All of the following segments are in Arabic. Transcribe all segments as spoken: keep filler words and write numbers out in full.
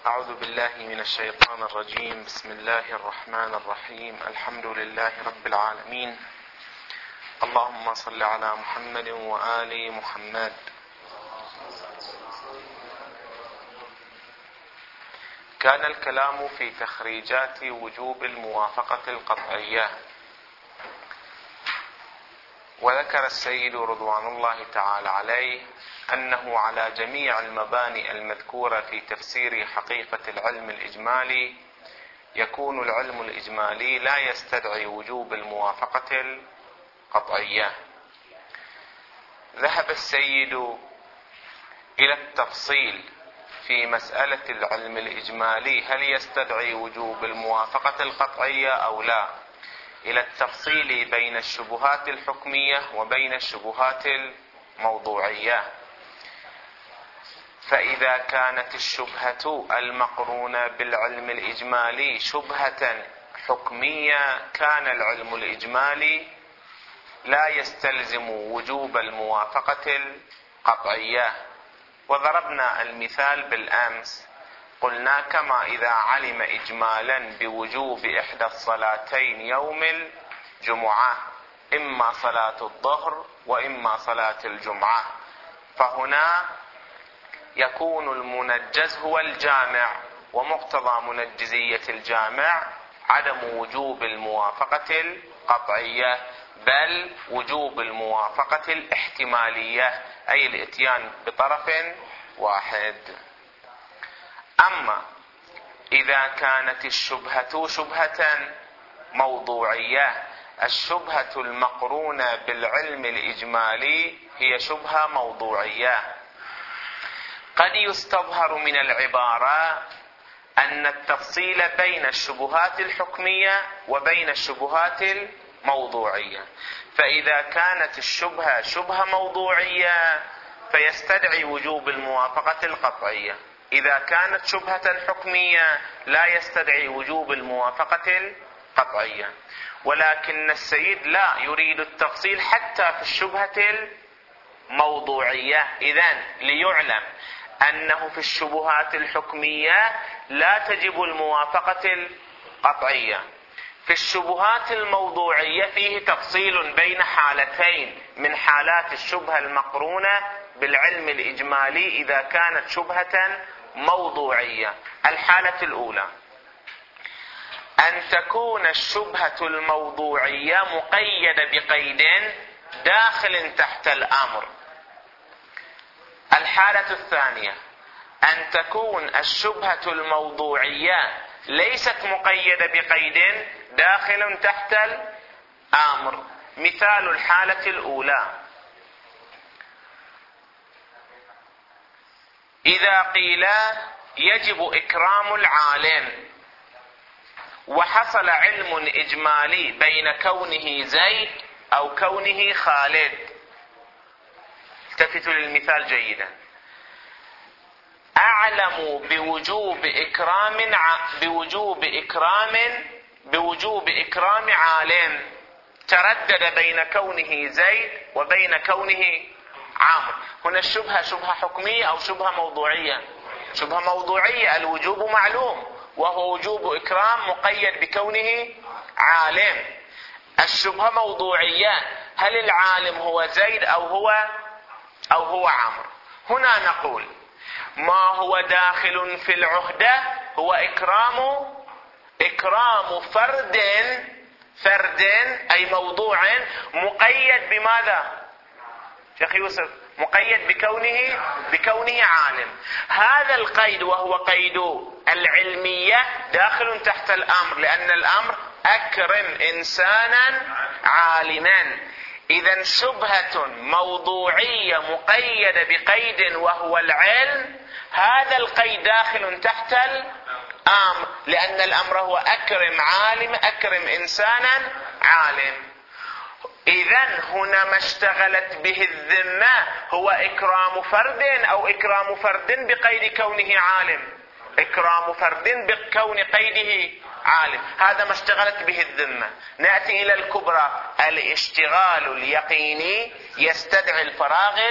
أعوذ بالله من الشيطان الرجيم. بسم الله الرحمن الرحيم. الحمد لله رب العالمين. اللهم صل على محمد وآل محمد. كان الكلام في تخريجات وجوب الموافقة القطعية، وذكر السيد رضوان الله تعالى عليه أنه على جميع المباني المذكورة في تفسير حقيقة العلم الإجمالي يكون العلم الإجمالي لا يستدعي وجوب الموافقة القطعية. ذهب السيد إلى التفصيل في مسألة العلم الإجمالي هل يستدعي وجوب الموافقة القطعية أو لا، إلى التفصيل بين الشبهات الحكمية وبين الشبهات الموضوعية. فإذا كانت الشبهة المقرونة بالعلم الإجمالي شبهة حكمية كان العلم الإجمالي لا يستلزم وجوب الموافقة القطعية. وضربنا المثال بالأمس، قلنا كما إذا علم إجمالا بوجوب إحدى الصلاتين يوم الجمعة، إما صلاة الظهر وإما صلاة الجمعة، فهنا يكون المنجز هو الجامع، ومقتضى منجزية الجامع عدم وجوب الموافقة القطعية بل وجوب الموافقة الاحتمالية، أي الإتيان بطرف واحد. أما إذا كانت الشبهة شبهة موضوعية، الشبهة المقرونة بالعلم الإجمالي هي شبهة موضوعية. قد يستظهر من العبارة أن التفصيل بين الشبهات الحكمية وبين الشبهات الموضوعية، فإذا كانت الشبهة شبهة موضوعية فيستدعي وجوب الموافقة القطعية، إذا كانت شبهة حكمية لا يستدعي وجوب الموافقة القطعية. ولكن السيد لا يريد التفصيل حتى في الشبهة الموضوعية. إذن ليعلم أنه في الشبهات الحكمية لا تجب الموافقة القطعية، في الشبهات الموضوعية فيه تفصيل بين حالتين من حالات الشبهة المقرونة بالعلم الإجمالي إذا كانت شبهة موضوعية. الحالة الأولى أن تكون الشبهة الموضوعية مقيدة بقيد داخل تحت الأمر. الحالة الثانية أن تكون الشبهة الموضوعية ليست مقيدة بقيد داخل تحت الأمر. مثال الحالة الأولى: إذا قيل يجب إكرام العالم وحصل علم إجمالي بين كونه زيد أو كونه خالد. التفتوا للمثال جيدا. أعلم بوجوب إكرام ع... بوجوب إكرام بوجوب إكرام عالم، تردد بين كونه زيد وبين كونه عامر. هنا الشبهة شبهة حكمية أو شبهة موضوعية؟ شبهة موضوعية. الوجوب معلوم وهو وجوب إكرام مقيد بكونه عالم. الشبهة موضوعية، هل العالم هو زيد أو هو أو هو عامر؟ هنا نقول ما هو داخل في العهدة هو إكرام إكرام فرد فرد أي موضوع مقيد بماذا؟ شيخ يوسف، مقيد بكونه بكونه عالم. هذا القيد وهو قيد العلمية داخل تحت الأمر، لأن الأمر أكرم إنسانا عالما. إذن شبهة موضوعية مقيدة بقيد وهو العلم، هذا القيد داخل تحت الأمر، لأن الأمر هو أكرم عالم أكرم إنسانا عالم. إذن هنا ما اشتغلت به الذمة هو إكرام فرد أو إكرام فرد بقيد كونه عالم، إكرام فرد بكون قيده عالم، هذا ما اشتغلت به الذمة. نأتي إلى الكبرى: الاشتغال اليقيني يستدعي الفراغ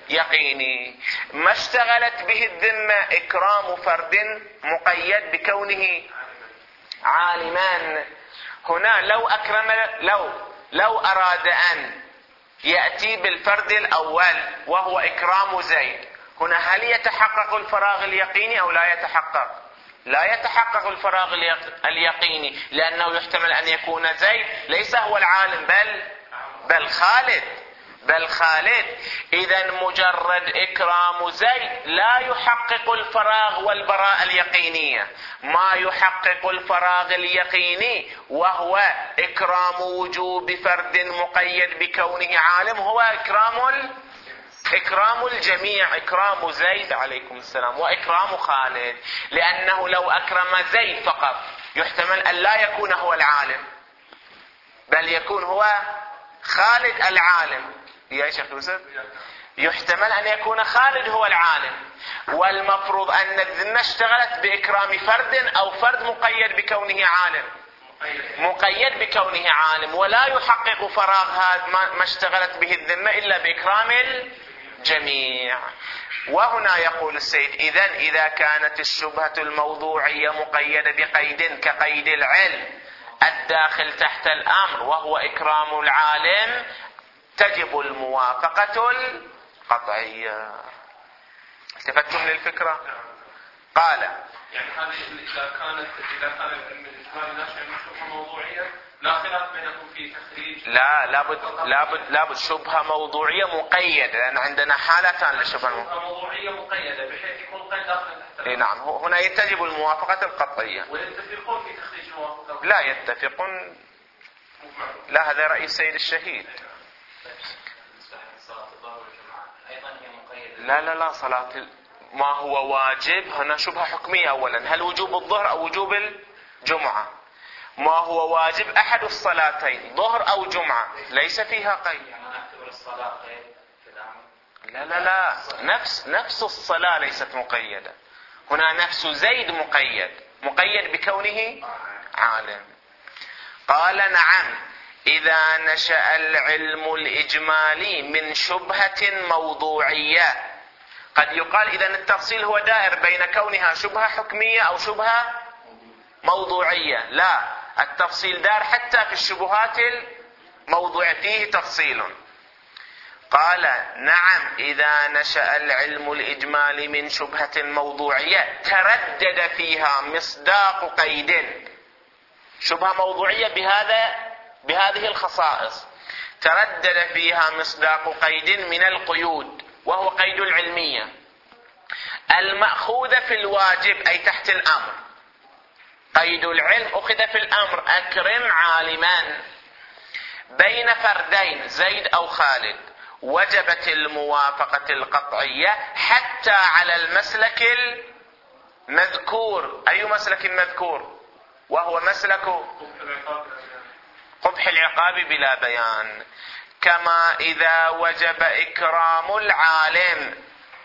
يقيني. ما اشتغلت به الذمة إكرام فرد مقيد بكونه عالما. هنا لو أكرم لو لو أراد أن يأتي بالفرد الأول وهو إكرام زيد، هنا هل يتحقق الفراغ اليقيني أو لا يتحقق؟ لا يتحقق الفراغ اليقيني، لأنه يحتمل أن يكون زيد ليس هو العالم بل بل خالد بل خالد. إذا مجرد إكرام زيد لا يحقق الفراغ والبراءة اليقينية. ما يحقق الفراغ اليقيني وهو إكرام وجوب فرد مقيد بكونه عالم هو إكرام ال... إكرام الجميع، إكرام زيد عليكم السلام وإكرام خالد. لأنه لو أكرم زيد فقط يحتمل أن لا يكون هو العالم بل يكون هو خالد العالم. يا شيخ يوسف، يحتمل أن يكون خالد هو العالم، والمفروض أن الذمة اشتغلت بإكرام فرد أو فرد مقيد بكونه عالم مقيد بكونه عالم، ولا يحقق فراغ هذا ما اشتغلت به الذمة إلا بإكرام الجميع. وهنا يقول السيد: إذن إذا كانت الشبهة الموضوعية مقيدة بقيد كقيد العلم الداخل تحت الأمر وهو إكرام العالم تجب الموافقة القطعية. التفتم للفكرة؟ قال يعني هذه إذا كانت إذا كان الإجمال ناشئ من شبهة موضوعية لا خلاف بينكم في تخريج. لا لابد لابد لابد شبهة موضوعية مقيدة، لأن عندنا حالتان للشبهة موضوعية مقيدة بحيث يكون قيد داخل تحت. إيه نعم، هنا يتجب الموافقة القطعية. ويتفقون في تخريج الموافقة؟ لا يتفقون، لا، هذا رأي السيد الشهيد. لا لا لا صلاة ما هو واجب هنا شبهة حكمية. أولا، هل وجوب الظهر أو وجوب الجمعة؟ ما هو واجب أحد الصلاتين ظهر أو جمعة، ليس فيها قيد. لا لا لا، نفس نفس الصلاة ليست مقيدة. هنا نفس زيد مقيد مقيد بكونه عالم. قال: نعم، إذا نشأ العلم الإجمالي من شبهة موضوعية. قد يقال إذن التفصيل هو دائر بين كونها شبهة حكمية أو شبهة موضوعية. لا، التفصيل دار حتى في الشبهات الموضوعية، فيه تفصيل. قال: نعم، إذا نشأ العلم الإجمالي من شبهة موضوعية تردد فيها مصداق قيد. شبهة موضوعية بهذا بهذه الخصائص تردد فيها مصداق قيد من القيود، وهو قيد العلمية المأخوذ في الواجب أي تحت الأمر. قيد العلم أخذ في الأمر: أكرم عالما. بين فردين زيد أو خالد وجبت الموافقة القطعية حتى على المسلك المذكور. أي مسلك مذكور؟ وهو مسلك قبح العقاب بلا بيان. كما إذا وجب إكرام العالم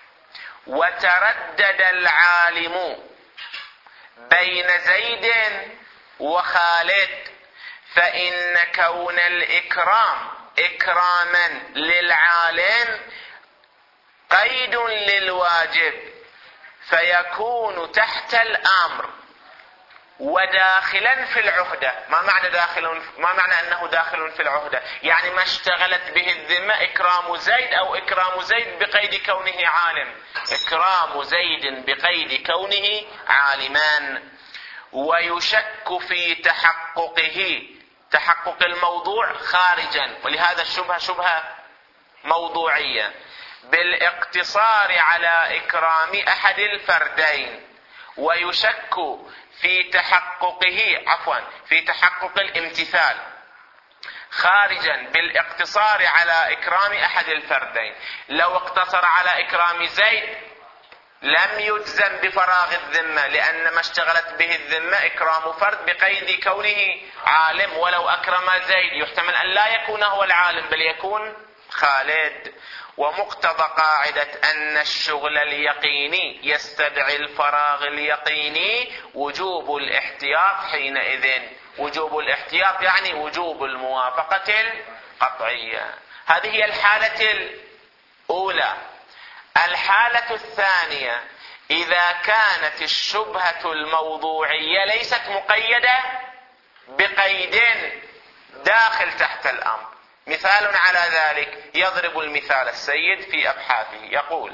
وتردد العالم بين زيد وخالد، فإن كون الإكرام إكراما للعالم قيد للواجب، فيكون تحت الأمر وداخلا في العهدة. ما معنى داخل؟ ما معنى أنه داخل في العهدة؟ يعني ما اشتغلت به الذمة إكرام زيد أو إكرام زيد بقيد كونه عالم. إكرام زيد بقيد كونه عالمان. ويشك في تحققه تحقق الموضوع خارجا، ولهذا الشبهة شبهة موضوعية، بالاقتصار على إكرام أحد الفردين. ويشك في تحققه عفوا في تحقق الامتثال خارجا بالاقتصار على إكرام أحد الفردين. لو اقتصر على إكرام زيد لم يجزم بفراغ الذمة، لأن ما اشتغلت به الذمة إكرام فرد بقيد كونه عالم. ولو أكرم زيد يحتمل أن لا يكون هو العالم بل يكون خالد. ومقتضى قاعدة أن الشغل اليقيني يستدعي الفراغ اليقيني وجوب الاحتياط حينئذ. وجوب الاحتياط يعني وجوب الموافقة القطعية. هذه هي الحالة الأولى. الحالة الثانية إذا كانت الشبهة الموضوعية ليست مقيدة بقيد داخل تحت الأمر. مثال على ذلك يضرب المثال السيد في أبحاثه، يقول: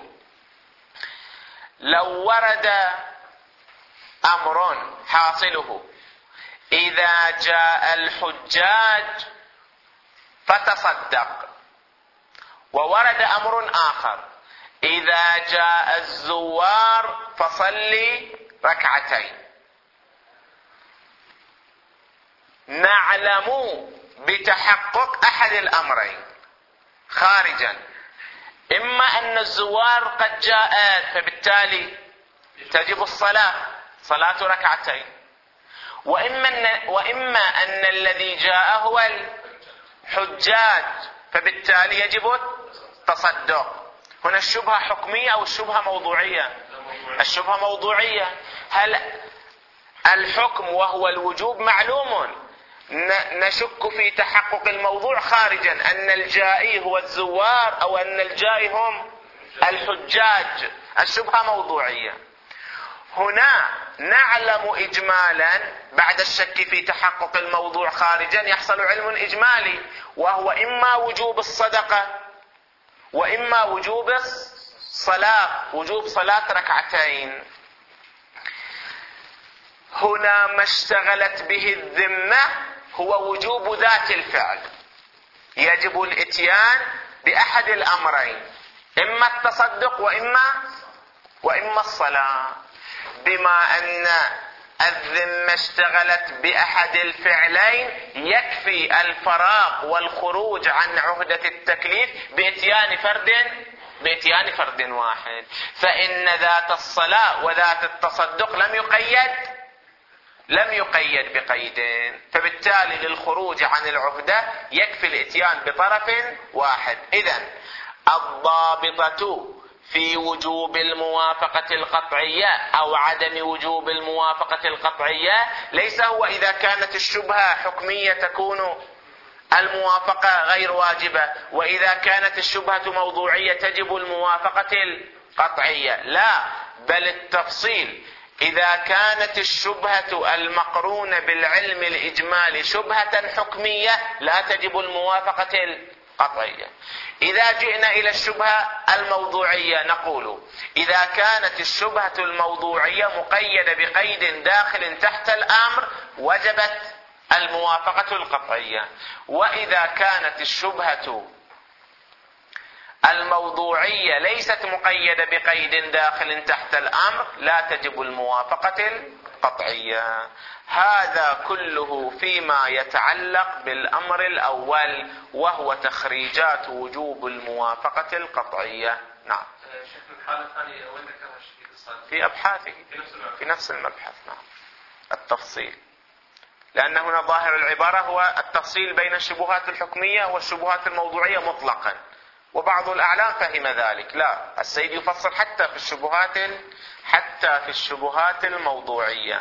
لو ورد أمر حاصله إذا جاء الحجاج فتصدق، وورد أمر آخر إذا جاء الزوار فصلي ركعتين، نعلم بتحقق أحد الأمرين خارجا: إما أن الزوار قد جاءت فبالتالي تجب الصلاة صلاة ركعتين، وإما أن, وإما أن الذي جاء هو الحجاج فبالتالي يجب التصدق. هنا الشبهة حكمية أو الشبهة موضوعية؟ الشبهة موضوعية. هل الحكم وهو الوجوب معلوم، نشك في تحقق الموضوع خارجا أن الجائي هو الزوار أو أن الجائي هم الحجاج، الشبهة موضوعية. هنا نعلم إجمالا بعد الشك في تحقق الموضوع خارجا يحصل علم إجمالي، وهو إما وجوب الصدقة وإما وجوب الصلاة، وجوب صلاة ركعتين. هنا ما اشتغلت به الذمة هو وجوب ذات الفعل، يجب الاتيان بأحد الأمرين، إما التصدق وإما وإما الصلاة. بما أن الذمة اشتغلت بأحد الفعلين يكفي الفراغ والخروج عن عهدة التكليف بإتيان فرد بإتيان فرد واحد، فإن ذات الصلاة وذات التصدق لم يقيد لم يقيد بقيدين، فبالتالي للخروج عن العهدة يكفي الاتيان بطرف واحد. إذن الضابطة في وجوب الموافقة القطعية أو عدم وجوب الموافقة القطعية ليس هو إذا كانت الشبهة حكمية تكون الموافقة غير واجبة، وإذا كانت الشبهة موضوعية تجب الموافقة القطعية، لا، بل التفصيل. إذا كانت الشبهة المقرونة بالعلم الإجمالي شبهة حكمية لا تجب الموافقة القطعية. إذا جئنا إلى الشبهة الموضوعية نقول: إذا كانت الشبهة الموضوعية مقيدة بقيد داخل تحت الأمر وجبت الموافقة القطعية، وإذا كانت الشبهة الموضوعية ليست مقيدة بقيد داخل تحت الأمر لا تجب الموافقة القطعية. هذا كله فيما يتعلق بالأمر الأول وهو تخريجات وجوب الموافقة القطعية. نعم. الحالة الثانية وين ذكرها الشيخ الصادق؟ في أبحاثه في نفس المبحث. نعم، التفصيل، لأن هنا ظاهر العبارة هو التفصيل بين الشبهات الحكمية والشبهات الموضوعية مطلقا، وبعض الأعلام فهم ذلك. لا، السيد يفصل حتى في الشبهات حتى في الشبهات الموضوعية.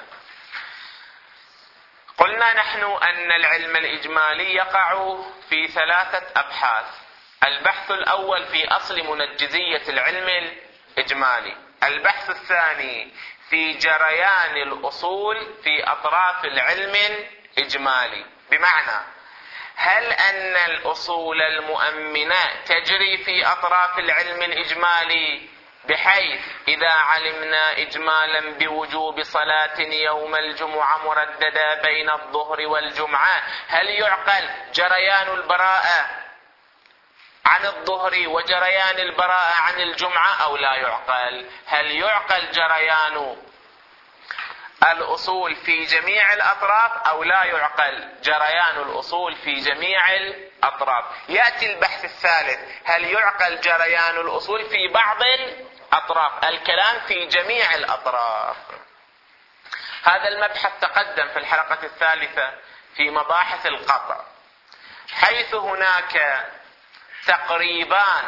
قلنا نحن أن العلم الإجمالي يقع في ثلاثة أبحاث. البحث الأول في أصل منجزية العلم الإجمالي، البحث الثاني في جريان الأصول في أطراف العلم الإجمالي، بمعنى هل أن الأصول المؤمنة تجري في أطراف العلم الإجمالي بحيث إذا علمنا إجمالا بوجوب صلاة يوم الجمعة مرددة بين الظهر والجمعة، هل يعقل جريان البراءة عن الظهر وجريان البراءة عن الجمعة أو لا يعقل؟ هل يعقل جريان الأصول في جميع الأطراف أو لا يعقل جريان الأصول في جميع الأطراف؟ يأتي البحث الثالث: هل يعقل جريان الأصول في بعض الأطراف؟ الكلام في جميع الأطراف. هذا المبحث تقدم في الحلقة الثالثة في مباحث القطع، حيث هناك تقريبان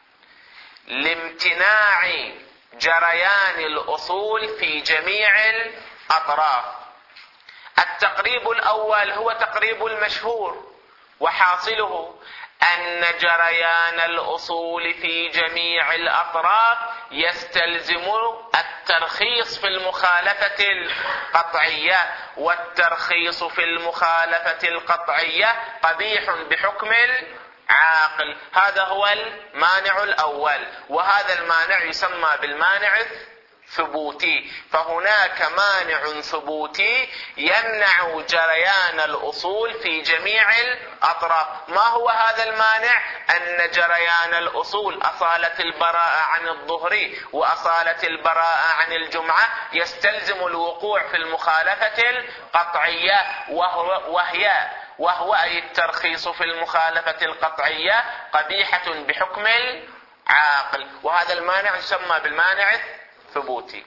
لامتناع جريان الأصول في جميع الأطراف. التقريب الأول هو تقريب المشهور، وحاصله أن جريان الأصول في جميع الأطراف يستلزم الترخيص في المخالفة القطعية، والترخيص في المخالفة القطعية قبيح بحكم العاقل. هذا هو المانع الأول، وهذا المانع يسمى بالمانع ثبوتي. فهناك مانع ثبوتي يمنع جريان الأصول في جميع الأطراف. ما هو هذا المانع؟ أن جريان الأصول أصالة البراءة عن الظهر وأصالة البراءة عن الجمعة يستلزم الوقوع في المخالفة القطعية، وهو وهي وهو أي الترخيص في المخالفة القطعية قبيحة بحكم العاقل، وهذا المانع يسمى بالمانع ثبوتي.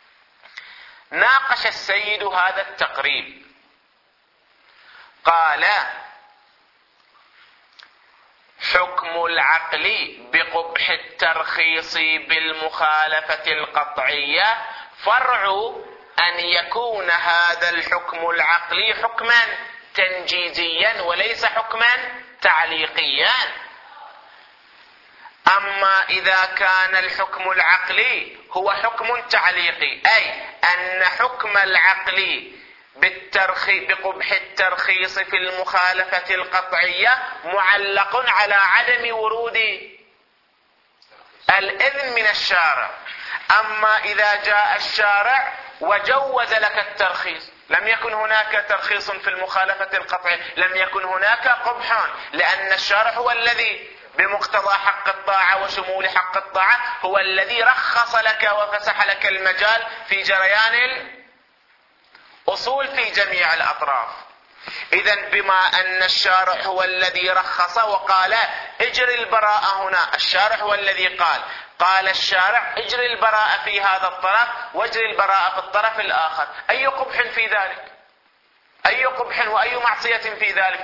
ناقش السيد هذا التقريب، قال: حكم العقل بقبح الترخيص بالمخالفة القطعية فرع أن يكون هذا الحكم العقلي حكما تنجيزيا وليس حكما تعليقيا. أما إذا كان الحكم العقلي هو حكم تعليقي، أي أن حكم العقل بالترخي بقبح الترخيص في المخالفة القطعية معلق على عدم ورود الإذن من الشارع. أما إذا جاء الشارع وجوز لك الترخيص، لم يكن هناك ترخيص في المخالفة القطعية، لم يكن هناك قبح، لأن الشارع هو الذي بمقتضى حق الطاعة وشمول حق الطاعة هو الذي رخص لك وفسح لك المجال في جريان الأصول في جميع الأطراف. إذن بما أن الشارع هو الذي رخص وقال اجري البراءة هنا، الشارع هو الذي قال قال الشارع اجري البراءة في هذا الطرف واجري البراءة في الطرف الآخر، أي قبح في ذلك؟ أي قبح وأي معصية في ذلك؟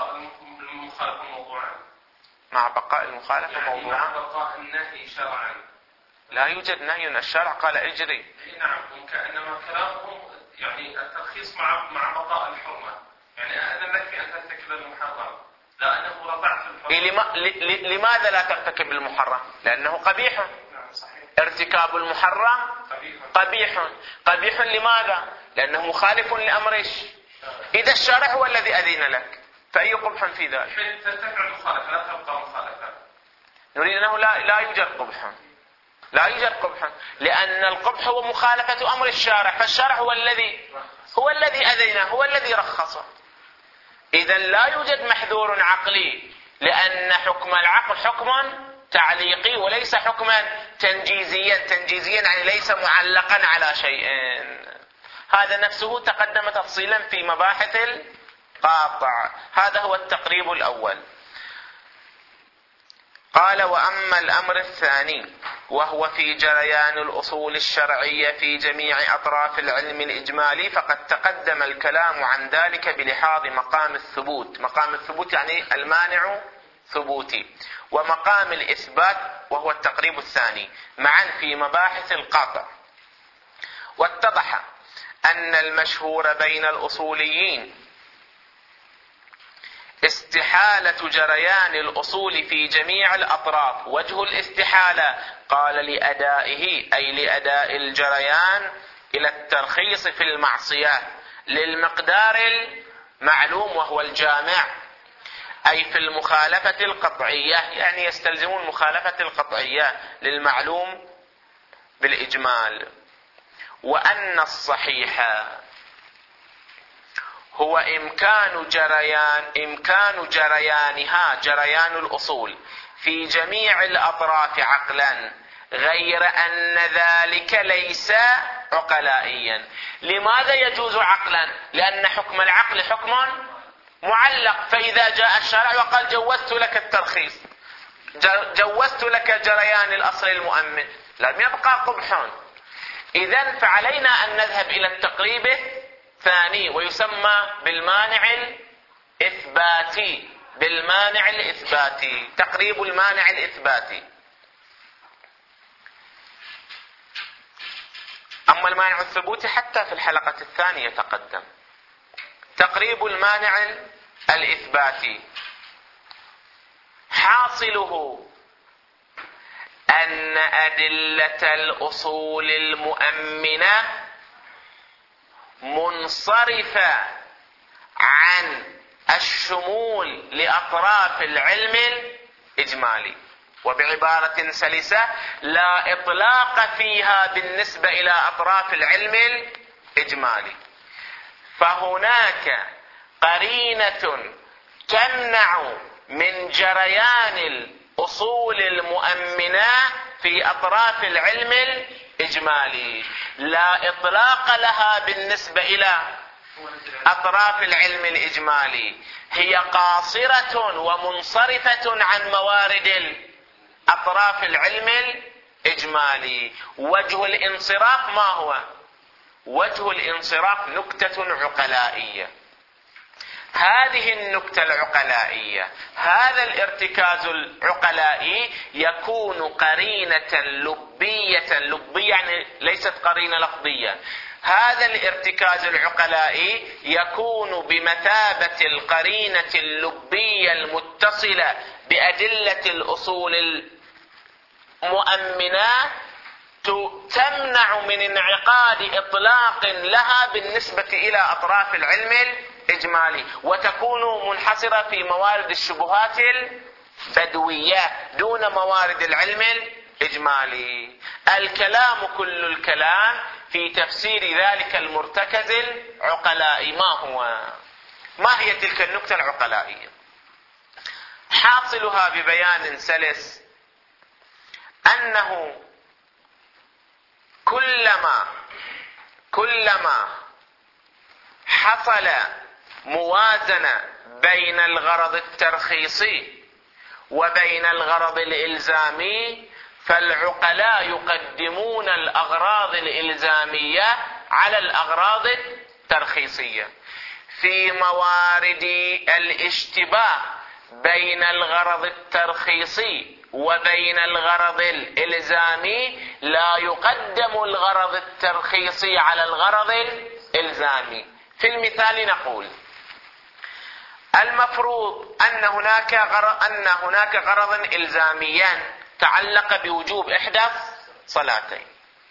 مع بقاء المخالفة موضوعا، مع بقاء النهي شرعا. لا يوجد نهي، الشرع قال اجري. نعم، كأنما كلامهم يعني الترخيص مع مع بقاء الحرمة، يعني أذن لك أن ترتكب المحرم لأنه رضعت الحرمة. إيه لما لماذا لا ترتكب المحرم؟ لأنه قبيح. نعم صحيح. ارتكاب المحرم قبيح. قبيح. قبيح لماذا؟ لأنه مخالف لأمرش. إذا الشارع هو الذي أذن لك فأي قبح في ذلك؟ حين ترتفع المخالفة لا تبقى مخالفة. نريد أنه لا لا يوجد قبح، لا يوجد قبح، لأن القبح هو مخالفة أمر الشارع، فالشارع هو الذي هو الذي أذن، هو الذي رخص. إذا لا يوجد محذور عقلي، لأن حكم العقل حكم تعليقي وليس حكما تنجيزيا. تنجيزيا يعني ليس معلقا على شيء. هذا نفسه تقدم تفصيلا في مباحث القاطع. هذا هو التقريب الأول. قال: وأما الأمر الثاني وهو في جريان الأصول الشرعية في جميع أطراف العلم الإجمالي، فقد تقدم الكلام عن ذلك بلحاظ مقام الثبوت. مقام الثبوت يعني المانع ثبوتي، ومقام الإثبات وهو التقريب الثاني، معا في مباحث القاطع. واتضح أن المشهور بين الأصوليين استحالة جريان الأصول في جميع الأطراف. وجه الاستحالة قال لأدائه، أي لأداء الجريان إلى الترخيص في المعصية للمقدار المعلوم وهو الجامع، أي في المخالفة القطعية، يعني يستلزمون المخالفة القطعية للمعلوم بالإجمال. وأن الصحيح هو إمكان جريان إمكان جريانها جريان الأصول في جميع الأطراف عقلا، غير أن ذلك ليس عقلائيا. لماذا يجوز عقلا؟ لأن حكم العقل حكم معلق، فإذا جاء الشارع وقال جوزت لك الترخيص، جوزت لك جريان الأصل المؤمن، لم يبقى قبح. إذن فعلينا أن نذهب إلى التقريب الثاني ويسمى بالمانع الإثباتي. بالمانع الإثباتي، تقريب المانع الإثباتي. أما المانع الثبوتي حتى في الحلقة الثانية تقدم. تقريب المانع الإثباتي: حاصله أن أدلة الأصول المؤمنة منصرفة عن الشمول لأطراف العلم الإجمالي، وبعبارة سلسة لا إطلاق فيها بالنسبة إلى أطراف العلم الإجمالي. فهناك قرينة تمنع من جريان الأصول المؤمنة في أطراف العلم الإجمالي، لا إطلاق لها بالنسبة إلى أطراف العلم الإجمالي، هي قاصرة ومنصرفة عن موارد أطراف العلم الإجمالي. وجه الانصراف ما هو؟ وجه الانصراف نكتة عقلائية. هذه النكتة العقلائية، هذا الارتكاز العقلائي يكون قرينة لبية، لبية يعني ليست قرينة لفظية. هذا الارتكاز العقلائي يكون بمثابة القرينة اللبية المتصلة بأدلة الأصول المؤمنة، تمنع من انعقاد إطلاق لها بالنسبة إلى أطراف العلم الإجمالي، وتكون منحصرة في موارد الشبهات البدوية دون موارد العلم الإجمالي. الكلام كل الكلام في تفسير ذلك المرتكز العقلائي. ما هو؟ ما هي تلك النكتة العقلائية؟ حاصلها ببيان سلس أنه كلما كلما حصل موازنة بين الغرض الترخيصي وبين الغرض الإلزامي، فالعقلاء يقدمون الأغراض الإلزامية على الأغراض الترخيصية. في موارد الاشتباه بين الغرض الترخيصي وبين الغرض الإلزامي لا يقدم الغرض الترخيصي على الغرض الإلزامي. في المثال نقول المفروض أن هناك غرض أن هناك غرضا إلزاميا تعلق بوجوب إحدى صلاتين،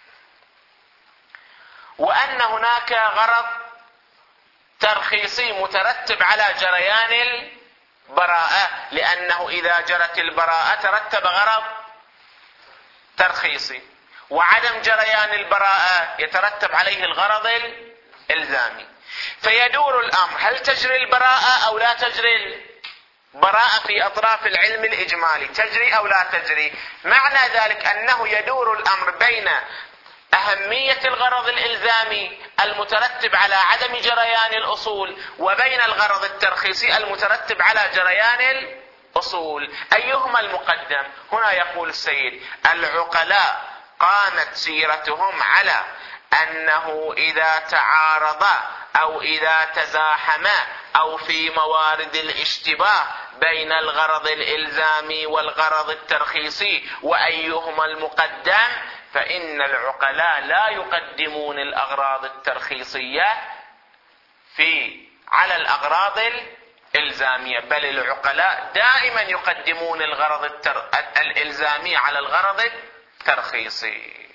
وأن هناك غرض ترخيصي مترتب على جريان البراءة، لأنه إذا جرت البراءة ترتب غرض ترخيصي، وعدم جريان البراءة يترتب عليه الغرض الإلزامي. فيدور الأمر، هل تجري البراءة أو لا تجري البراءة في أطراف العلم الإجمالي؟ تجري أو لا تجري؟ معنى ذلك أنه يدور الأمر بين أهمية الغرض الإلزامي المترتب على عدم جريان الأصول وبين الغرض الترخيصي المترتب على جريان الأصول. أيهما المقدم؟ هنا يقول السيد العقلاء قامت سيرتهم على أنه إذا تعارض أو إذا تزاحم أو في موارد الاشتباه بين الغرض الإلزامي والغرض الترخيصي وأيهما المقدم، فإن العقلاء لا يقدمون الأغراض الترخيصية في على الأغراض الإلزامية، بل العقلاء دائما يقدمون الغرض التر... الإلزامي على الغرض الترخيصي.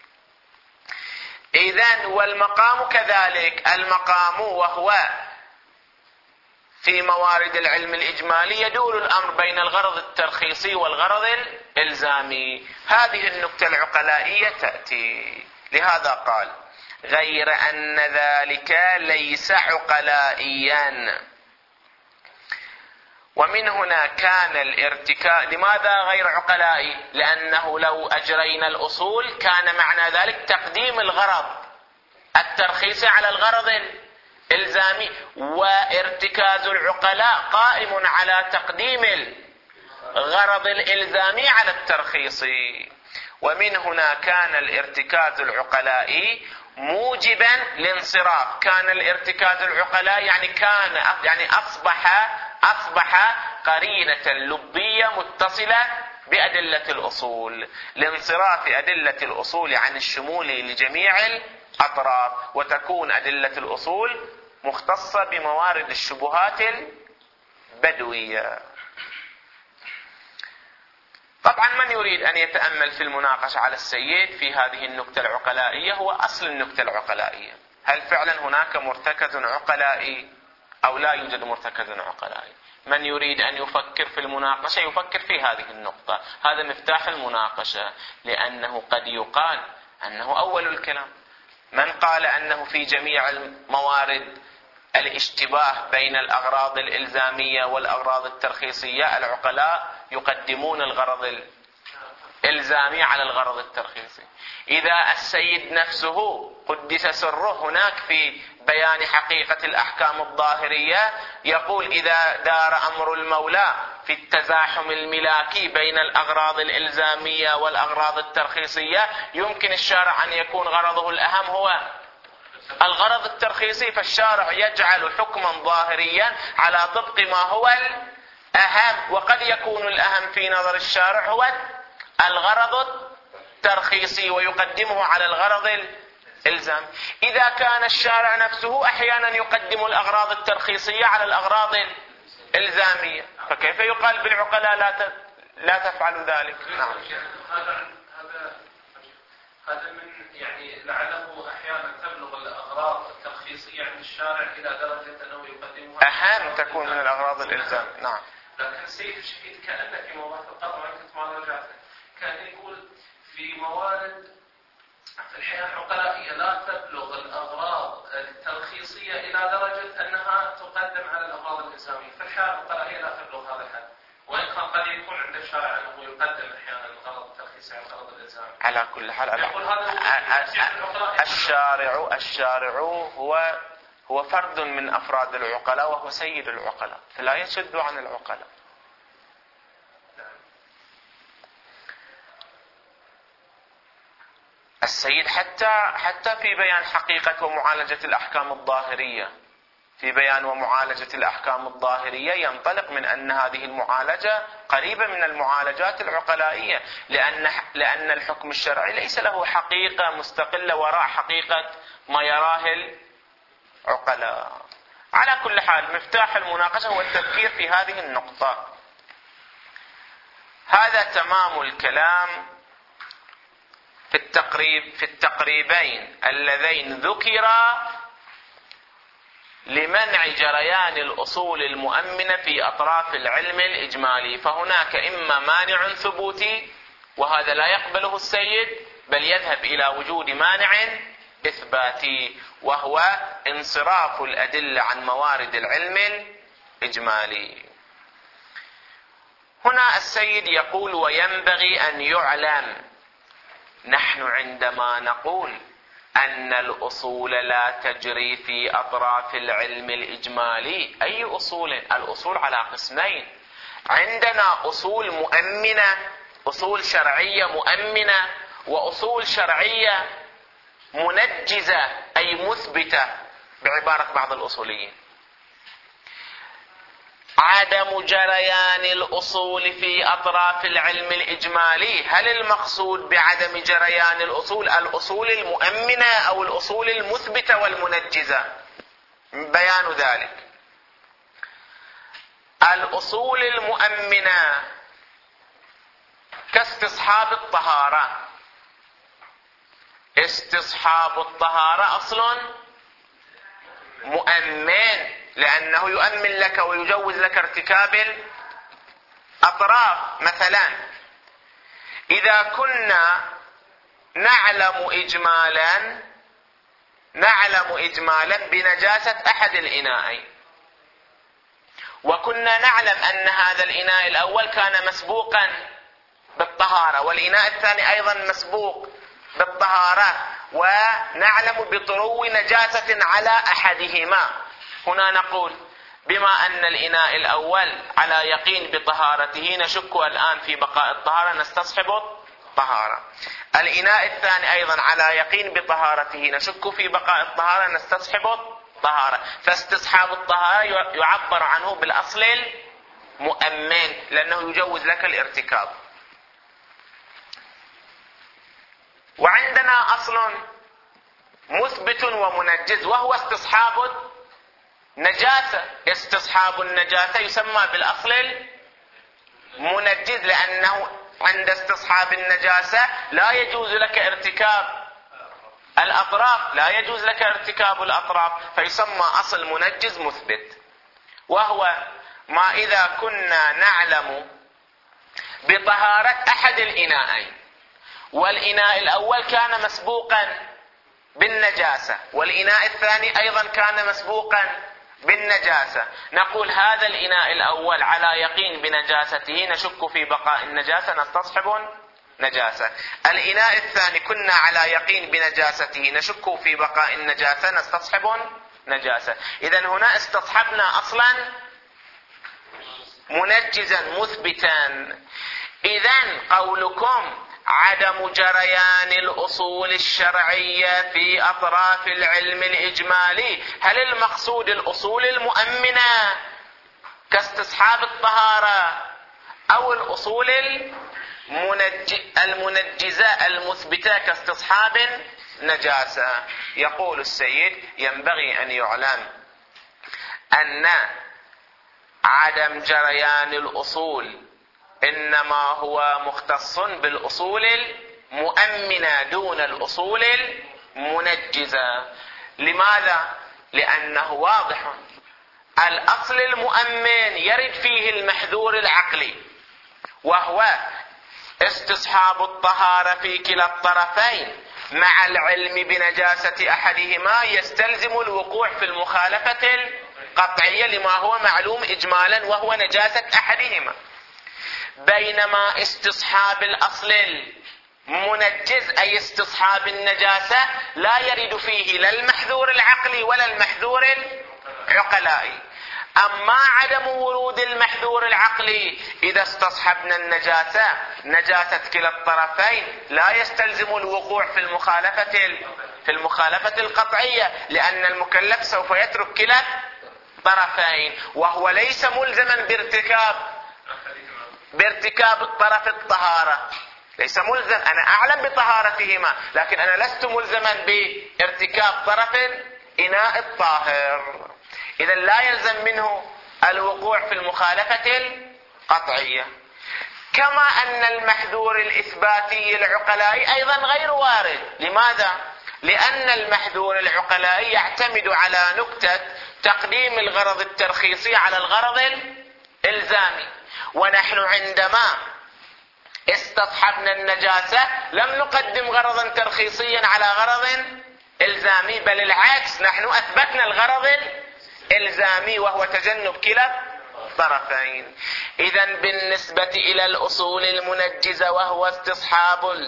إذن والمقام كذلك، المقام وهو في موارد العلم الإجمالي يدور الأمر بين الغرض الترخيصي والغرض الإلزامي. هذه النكتة العقلائية تأتي. لهذا قال غير أن ذلك ليس عقلائيا. ومن هنا كان الارتكاز. لماذا غير عقلائي؟ لأنه لو أجرينا الأصول كان معنى ذلك تقديم الغرض الترخيصي على الغرض الإلزامي، وارتكاز العقلاء قائم على تقديم الغرض الإلزامي على الترخيصي. ومن هنا كان الارتكاز العقلائي موجبا لانصراف. كان الارتكاز العقلاء يعني كان يعني أصبح أصبح قرينة لبية متصلة بأدلة الأصول لانصراف أدلة الأصول عن الشمول لجميع الأطراف، وتكون أدلة الأصول مختصة بموارد الشبهات البدوية. طبعا من يريد أن يتأمل في المناقشة على السيد في هذه النكتة العقلائية هو أصل النكتة العقلائية. هل فعلا هناك مرتكز عقلائي أو لا يوجد مرتكز عقلائي؟ من يريد أن يفكر في المناقشة يفكر في هذه النقطة. هذا مفتاح المناقشة، لأنه قد يقال أنه أول الكلام. من قال أنه في جميع الموارد الاشتباه بين الأغراض الإلزامية والأغراض الترخيصية؟ العقلاء يقدمون الغرض الإلزامي على الغرض الترخيصي. إذا السيد نفسه قدس سره هناك في بيان حقيقة الأحكام الظاهرية يقول إذا دار أمر المولى في التزاحم الملاكي بين الأغراض الإلزامية والأغراض الترخيصية يمكن الشارع أن يكون غرضه الأهم هو الغرض الترخيصي، فالشارع يجعل حكما ظاهريا على طبق ما هو الأهم، وقد يكون الأهم في نظر الشارع هو الغرض الترخيصي ويقدمه على الغرض الإلزامي. إذا كان الشارع نفسه أحيانا يقدم الأغراض الترخيصية على الأغراض الإلزامية، فكيف يقال بالعقلاء لا لا تفعلوا ذلك؟ نعم. هذا هذا هذا من يعني لعله أحيانا تبلغ الأغراض الترخيصية عند الشارع إلى درجة أنه يقدمها أهم تكون من الأغراض الإلزامية. نعم. لكن السيد الشهيد كأنه في موارد القضاء كنت ما رجعت كان يقول في موارد في الحياة العقلائية لا تبلغ الأغراض الترخيصية إلى درجة أنها تقدم على الأغراض الإلزامية. في الحياة العقلائية لا تبلغ هذا الحد، وإن كان قد يكون عند الشارع أنه يقدم أحيانا الغرض الترخيصي على الغرض الإلزامي. على كل حال الشارع الشارع هو هو فرد من أفراد العقلاء وهو سيد العقلاء، فلا يشد عن العقلاء. السيد حتى حتى في بيان حقيقة ومعالجة الأحكام الظاهرية في بيان ومعالجة الأحكام الظاهرية ينطلق من أن هذه المعالجة قريبة من المعالجات العقلائية، لأن لأن الحكم الشرعي ليس له حقيقة مستقلة وراء حقيقة ما يراه العقلاء. على كل حال مفتاح المناقشة هو التفكير في هذه النقطة. هذا تمام الكلام في التقريب في التقريبين اللذين ذكرا لمنع جريان الأصول المؤمنة في أطراف العلم الإجمالي. فهناك إما مانع ثبوتي وهذا لا يقبله السيد، بل يذهب إلى وجود مانع إثباتي وهو انصراف الأدلة عن موارد العلم الإجمالي. هنا السيد يقول وينبغي أن يعلم نحن عندما نقول أن الأصول لا تجري في أطراف العلم الإجمالي، أي أصول؟ الأصول على قسمين، عندنا أصول مؤمنة، أصول شرعية مؤمنة، وأصول شرعية منجزة أي مثبتة بعبارة بعض الأصوليين. عدم جريان الأصول في أطراف العلم الإجمالي، هل المقصود بعدم جريان الأصول الأصول المؤمنة أو الأصول المثبتة والمنجزة؟ بيان ذلك: الأصول المؤمنة كاستصحاب الطهارة. استصحاب الطهارة أصل مؤمن لأنه يؤمن لك ويجوز لك ارتكاب الأطراف. مثلا إذا كنا نعلم إجمالا نعلم إجمالا بنجاسة أحد الإناءين، وكنا نعلم أن هذا الإناء الأول كان مسبوقا بالطهارة والإناء الثاني أيضا مسبوق بالطهارة، ونعلم بطرو نجاسة على أحدهما، هنا نقول بما أن الإناء الأول على يقين بطهارته نشك الآن في بقاء الطهارة نستصحب الطهارة. الإناء الثاني أيضا على يقين بطهارته نشك في بقاء الطهارة نستصحب الطهارة. فاستصحاب الطهارة يعبر عنه بالأصل المؤمن لأنه يجوز لك الارتكاب. وعندنا أصل مثبت ومنجز وهو استصحاب النجاسة. استصحاب النجاسة يسمى بالأصل المنجز لأنه عند استصحاب النجاسة لا يجوز لك ارتكاب الأطراف، لا يجوز لك ارتكاب الأطراف، فيسمى أصل منجز مثبت. وهو ما إذا كنا نعلم بطهارة أحد الإناءين، والإناء الأول كان مسبوقا بالنجاسة والإناء الثاني أيضا كان مسبوقا بالنجاسة، نقول هذا الإناء الأول على يقين بنجاسته نشك في بقاء النجاسة نستصحب نجاسة، الإناء الثاني كنا على يقين بنجاسته نشك في بقاء النجاسة نستصحب نجاسة. إذن هنا استصحبنا أصلا منجزا مثبتا. إذن قولكم عدم جريان الأصول الشرعية في أطراف العلم الإجمالي، هل المقصود الأصول المؤمنة كاستصحاب الطهارة أو الأصول المنجزة المثبتة كاستصحاب نجاسة؟ يقول السيد ينبغي أن يعلم أن عدم جريان الأصول إنما هو مختص بالأصول المؤمنة دون الأصول المنجزة. لماذا؟ لأنه واضح الأصل المؤمن يرد فيه المحذور العقلي، وهو استصحاب الطهارة في كلا الطرفين مع العلم بنجاسة أحدهما يستلزم الوقوع في المخالفة القطعية لما هو معلوم إجمالا وهو نجاسة أحدهما، بينما استصحاب الأصل المنجز أي استصحاب النجاسة لا يرد فيه لا المحذور العقلي ولا المحذور العقلائي. أما عدم ورود المحذور العقلي إذا استصحبنا النجاسة نجاسة كلا الطرفين لا يستلزم الوقوع في المخالفة في المخالفة القطعية، لأن المكلف سوف يترك كلا الطرفين وهو ليس ملزما بارتكاب بارتكاب الطرف الطهارة، ليس ملزم، أنا أعلم بطهارتهما لكن أنا لست ملزما بارتكاب طرف إناء الطاهر، إذا لا يلزم منه الوقوع في المخالفة القطعية. كما أن المحذور الإثباتي العقلائي أيضا غير وارد. لماذا؟ لأن المحذور العقلائي يعتمد على نكتة تقديم الغرض الترخيصي على الغرض الإلزامي، ونحن عندما استصحبنا النجاسة لم نقدم غرضا ترخيصيا على غرض إلزامي، بل العكس، نحن أثبتنا الغرض الإلزامي وهو تجنب كلا الطرفين. إذن بالنسبة إلى الأصول المنجزة وهو استصحاب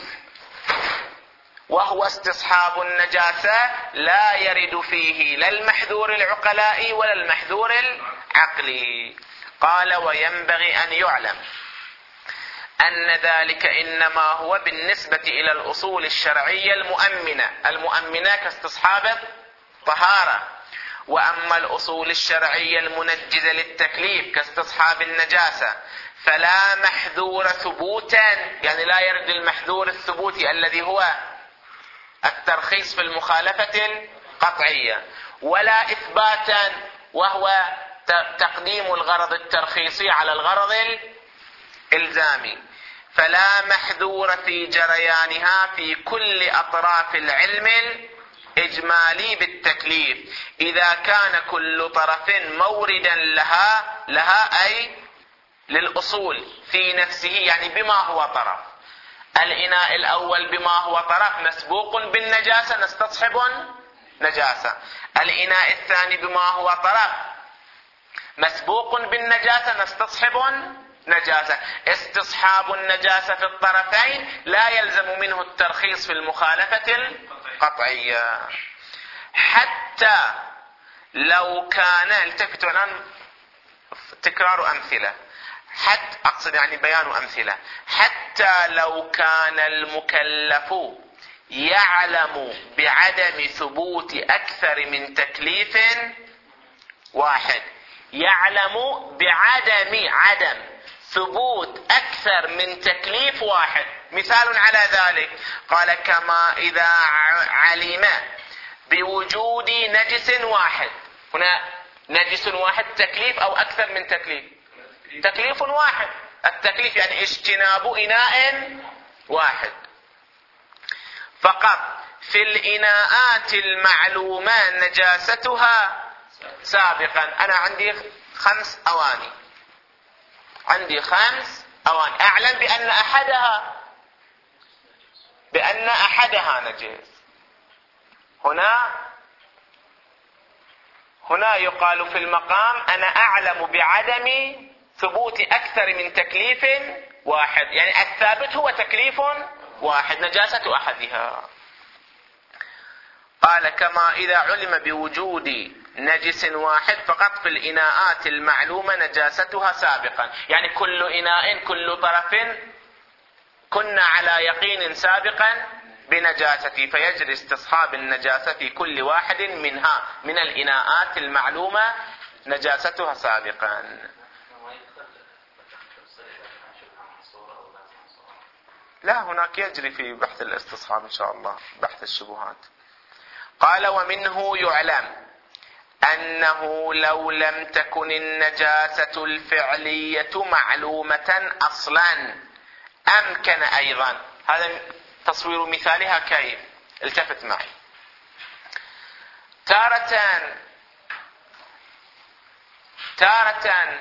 وهو استصحاب النجاسة لا يرد فيه لا المحذور العقلائي ولا المحذور العقلي. قال وينبغي أن يعلم أن ذلك إنما هو بالنسبة إلى الأصول الشرعية المؤمنة المؤمنة كاستصحاب الطهارة، وأما الأصول الشرعية المنجزة للتكليف كاستصحاب النجاسة فلا محذور ثبوتا، يعني لا يرد المحذور الثبوتي الذي هو الترخيص في المخالفة القطعية، ولا إثباتا وهو تقديم الغرض الترخيصي على الغرض الإلزامي، فلا محذور في جريانها في كل أطراف العلم الإجمالي بالتكليف إذا كان كل طرف موردا لها لها أي للأصول في نفسه، يعني بما هو طرف. الإناء الأول بما هو طرف مسبوق بالنجاسة نستصحب نجاسة، الإناء الثاني بما هو طرف مسبوق بالنجاسة نستصحب نجاسة. استصحاب النجاسة في الطرفين لا يلزم منه الترخيص في المخالفة القطعية، حتى لو كان، التفتوا الآن تكرار أمثلة، حتى أقصد يعني بيان أمثلة، حتى لو كان المكلف يعلم بعدم ثبوت أكثر من تكليف واحد، يعلم بعدم عدم ثبوت أكثر من تكليف واحد. مثال على ذلك قال كما إذا علم بوجود نجس واحد، هنا نجس واحد تكليف أو أكثر من تكليف؟ تكليف واحد، التكليف يعني اجتناب إناء واحد فقط. في الإناءات المعلومة نجاستها سابقا. أنا عندي خمس أواني، عندي خمس أواني، أعلم بأن أحدها بأن أحدها نجس. هنا هنا يقال في المقام أنا أعلم بعدم ثبوت أكثر من تكليف واحد، يعني الثابت هو تكليف واحد نجاسة أحدها. قال كما إذا علم بوجود نجس واحد فقط في الإناءات المعلومة نجاستها سابقا، يعني كل إناء كل طرف كنا على يقين سابقا بنجاسته، فيجري استصحاب النجاسة في كل واحد منها من الإناءات المعلومة نجاستها سابقا. لا، هناك يجري في بحث الاستصحاب إن شاء الله بحث الشبهات. قال ومنه يعلم أنه لو لم تكن النجاسة الفعلية معلومة أصلا أمكن أيضا. هذا تصوير مثالها كيف؟ التفت معي. تارة تارة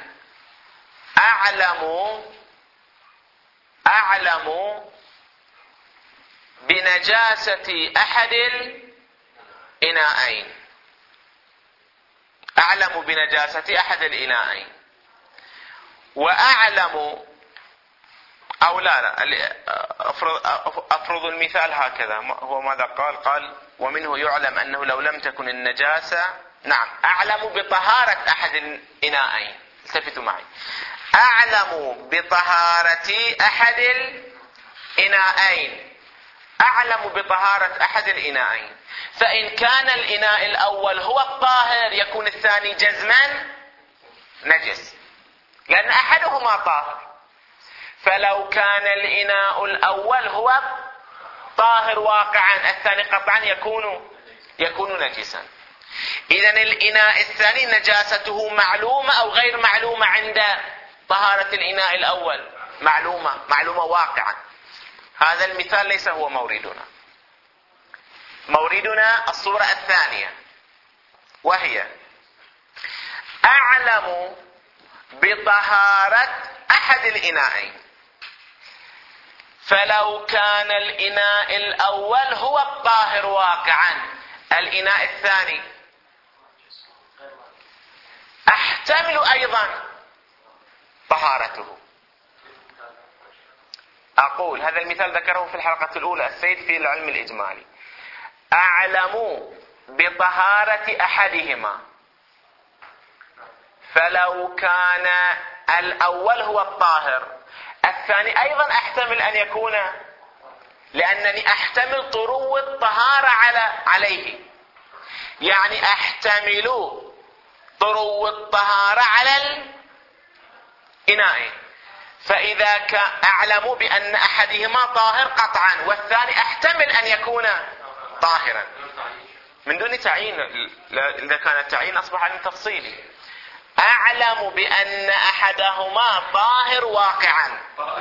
أعلم أعلم بنجاسة أحد الإناءين أعلم بنجاسة أحد الإناءين وأعلم أو لا لا أفرض, أفرض المثال هكذا. هو ماذا قال؟ قال ومنه يعلم أنه لو لم تكن النجاسة، نعم، أعلم بطهارة أحد الإناءين. التفتوا معي. أعلم بطهارة أحد الإناءين أعلم بطهارة أحد الإناءين فإن كان الإناء الأول هو الطاهر يكون الثاني جزما نجس، لأن أحدهما طاهر. فلو كان الإناء الأول هو طاهر واقعا الثاني قطعا يكون يكون نجسا. إذن الإناء الثاني نجاسته معلومة أو غير معلومة عند طهارة الإناء الأول؟ معلومة معلومة واقعا. هذا المثال ليس هو موردنا. موردنا الصورة الثانية، وهي أعلم بطهارة أحد الإناءين فلو كان الإناء الأول هو الطاهر واقعا الإناء الثاني أحتمل أيضا طهارته. أقول هذا المثال ذكره في الحلقة الأولى السيد في العلم الإجمالي. أعلم بطهارة أحدهما فلو كان الأول هو الطاهر الثاني أيضا أحتمل أن يكون، لأنني أحتمل طرو الطهارة على عليه، يعني أحتمل طرو الطهارة على الإناء. فإذا كان أعلم بأن أحدهما طاهر قطعا والثاني أحتمل أن يكون طاهرا من دون تعيين. إذا كان التعيين أصبح عن تفصيلي. أعلم بأن أحدهما طاهر واقعا،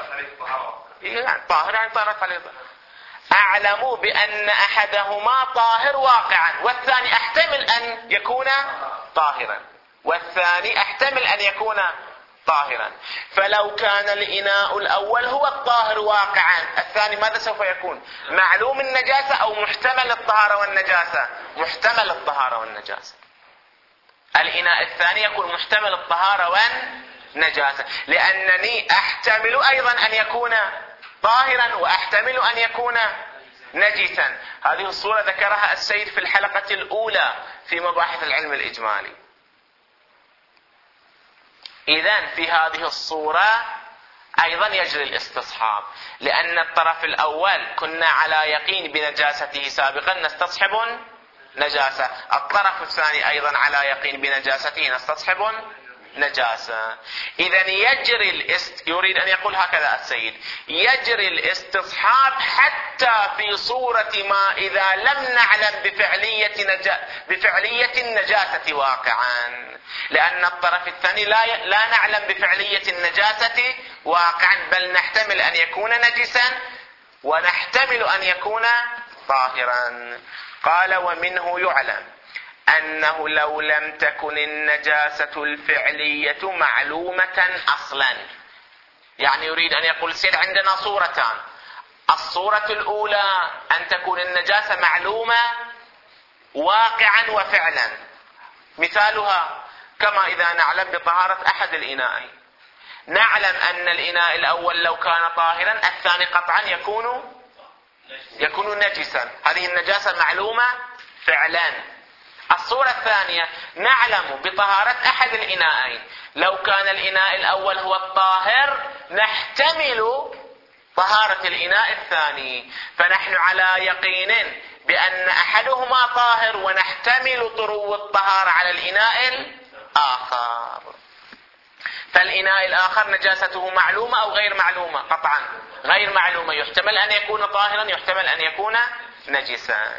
طاهر يعني طهرت عليه. أعلم بأن أحدهما طاهر واقعا والثاني أحتمل أن يكون طاهرا والثاني أحتمل أن يكون طاهرا. فلو كان الإناء الأول هو الطاهر واقعا الثاني ماذا سوف يكون؟ معلوم النجاسة أو محتمل الطهارة والنجاسة؟ محتمل الطهارة والنجاسة. الإناء الثاني يكون محتمل الطهارة والنجاسة، لأنني أحتمل أيضا أن يكون طاهرا وأحتمل أن يكون نجسا. هذه الصورة ذكرها السيد في الحلقة الأولى في مباحث العلم الإجمالي. إذن في هذه الصورة أيضا يجري الاستصحاب، لأن الطرف الأول كنا على يقين بنجاسته سابقا نستصحب نجاسة، الطرف الثاني أيضا على يقين بنجاسته نستصحب نجاسة. إذا يجري الاست... يريد أن يقول هكذا السيد: يجري الاستصحاب حتى في صورة ما إذا لم نعلم بفعلية, نجا... بفعلية النجاسة واقعا، لأن الطرف الثاني لا, ي... لا نعلم بفعلية النجاسة واقعا، بل نحتمل أن يكون نجسا ونحتمل أن يكون طاهرا. قال: ومنه يعلم أنه لو لم تكن النجاسة الفعلية معلومة أصلا. يعني يريد أن يقول سيد عندنا صورتان: الصورة الأولى أن تكون النجاسة معلومة واقعا وفعلا، مثالها كما إذا نعلم بطهارة أحد الإناءين، نعلم أن الإناء الأول لو كان طاهرا الثاني قطعا يكون يكون نجسا، هذه النجاسة معلومة فعلا. الصورة الثانية: نعلم بطهارة أحد الإناءين، لو كان الإناء الأول هو الطاهر نحتمل طهارة الإناء الثاني، فنحن على يقين بأن أحدهما طاهر ونحتمل طرو الطهارة على الإناء الآخر. فالإناء الآخر نجاسته معلومة أو غير معلومة؟ قطعا غير معلومة، يحتمل أن يكون طاهرا يحتمل أن يكون نجسا.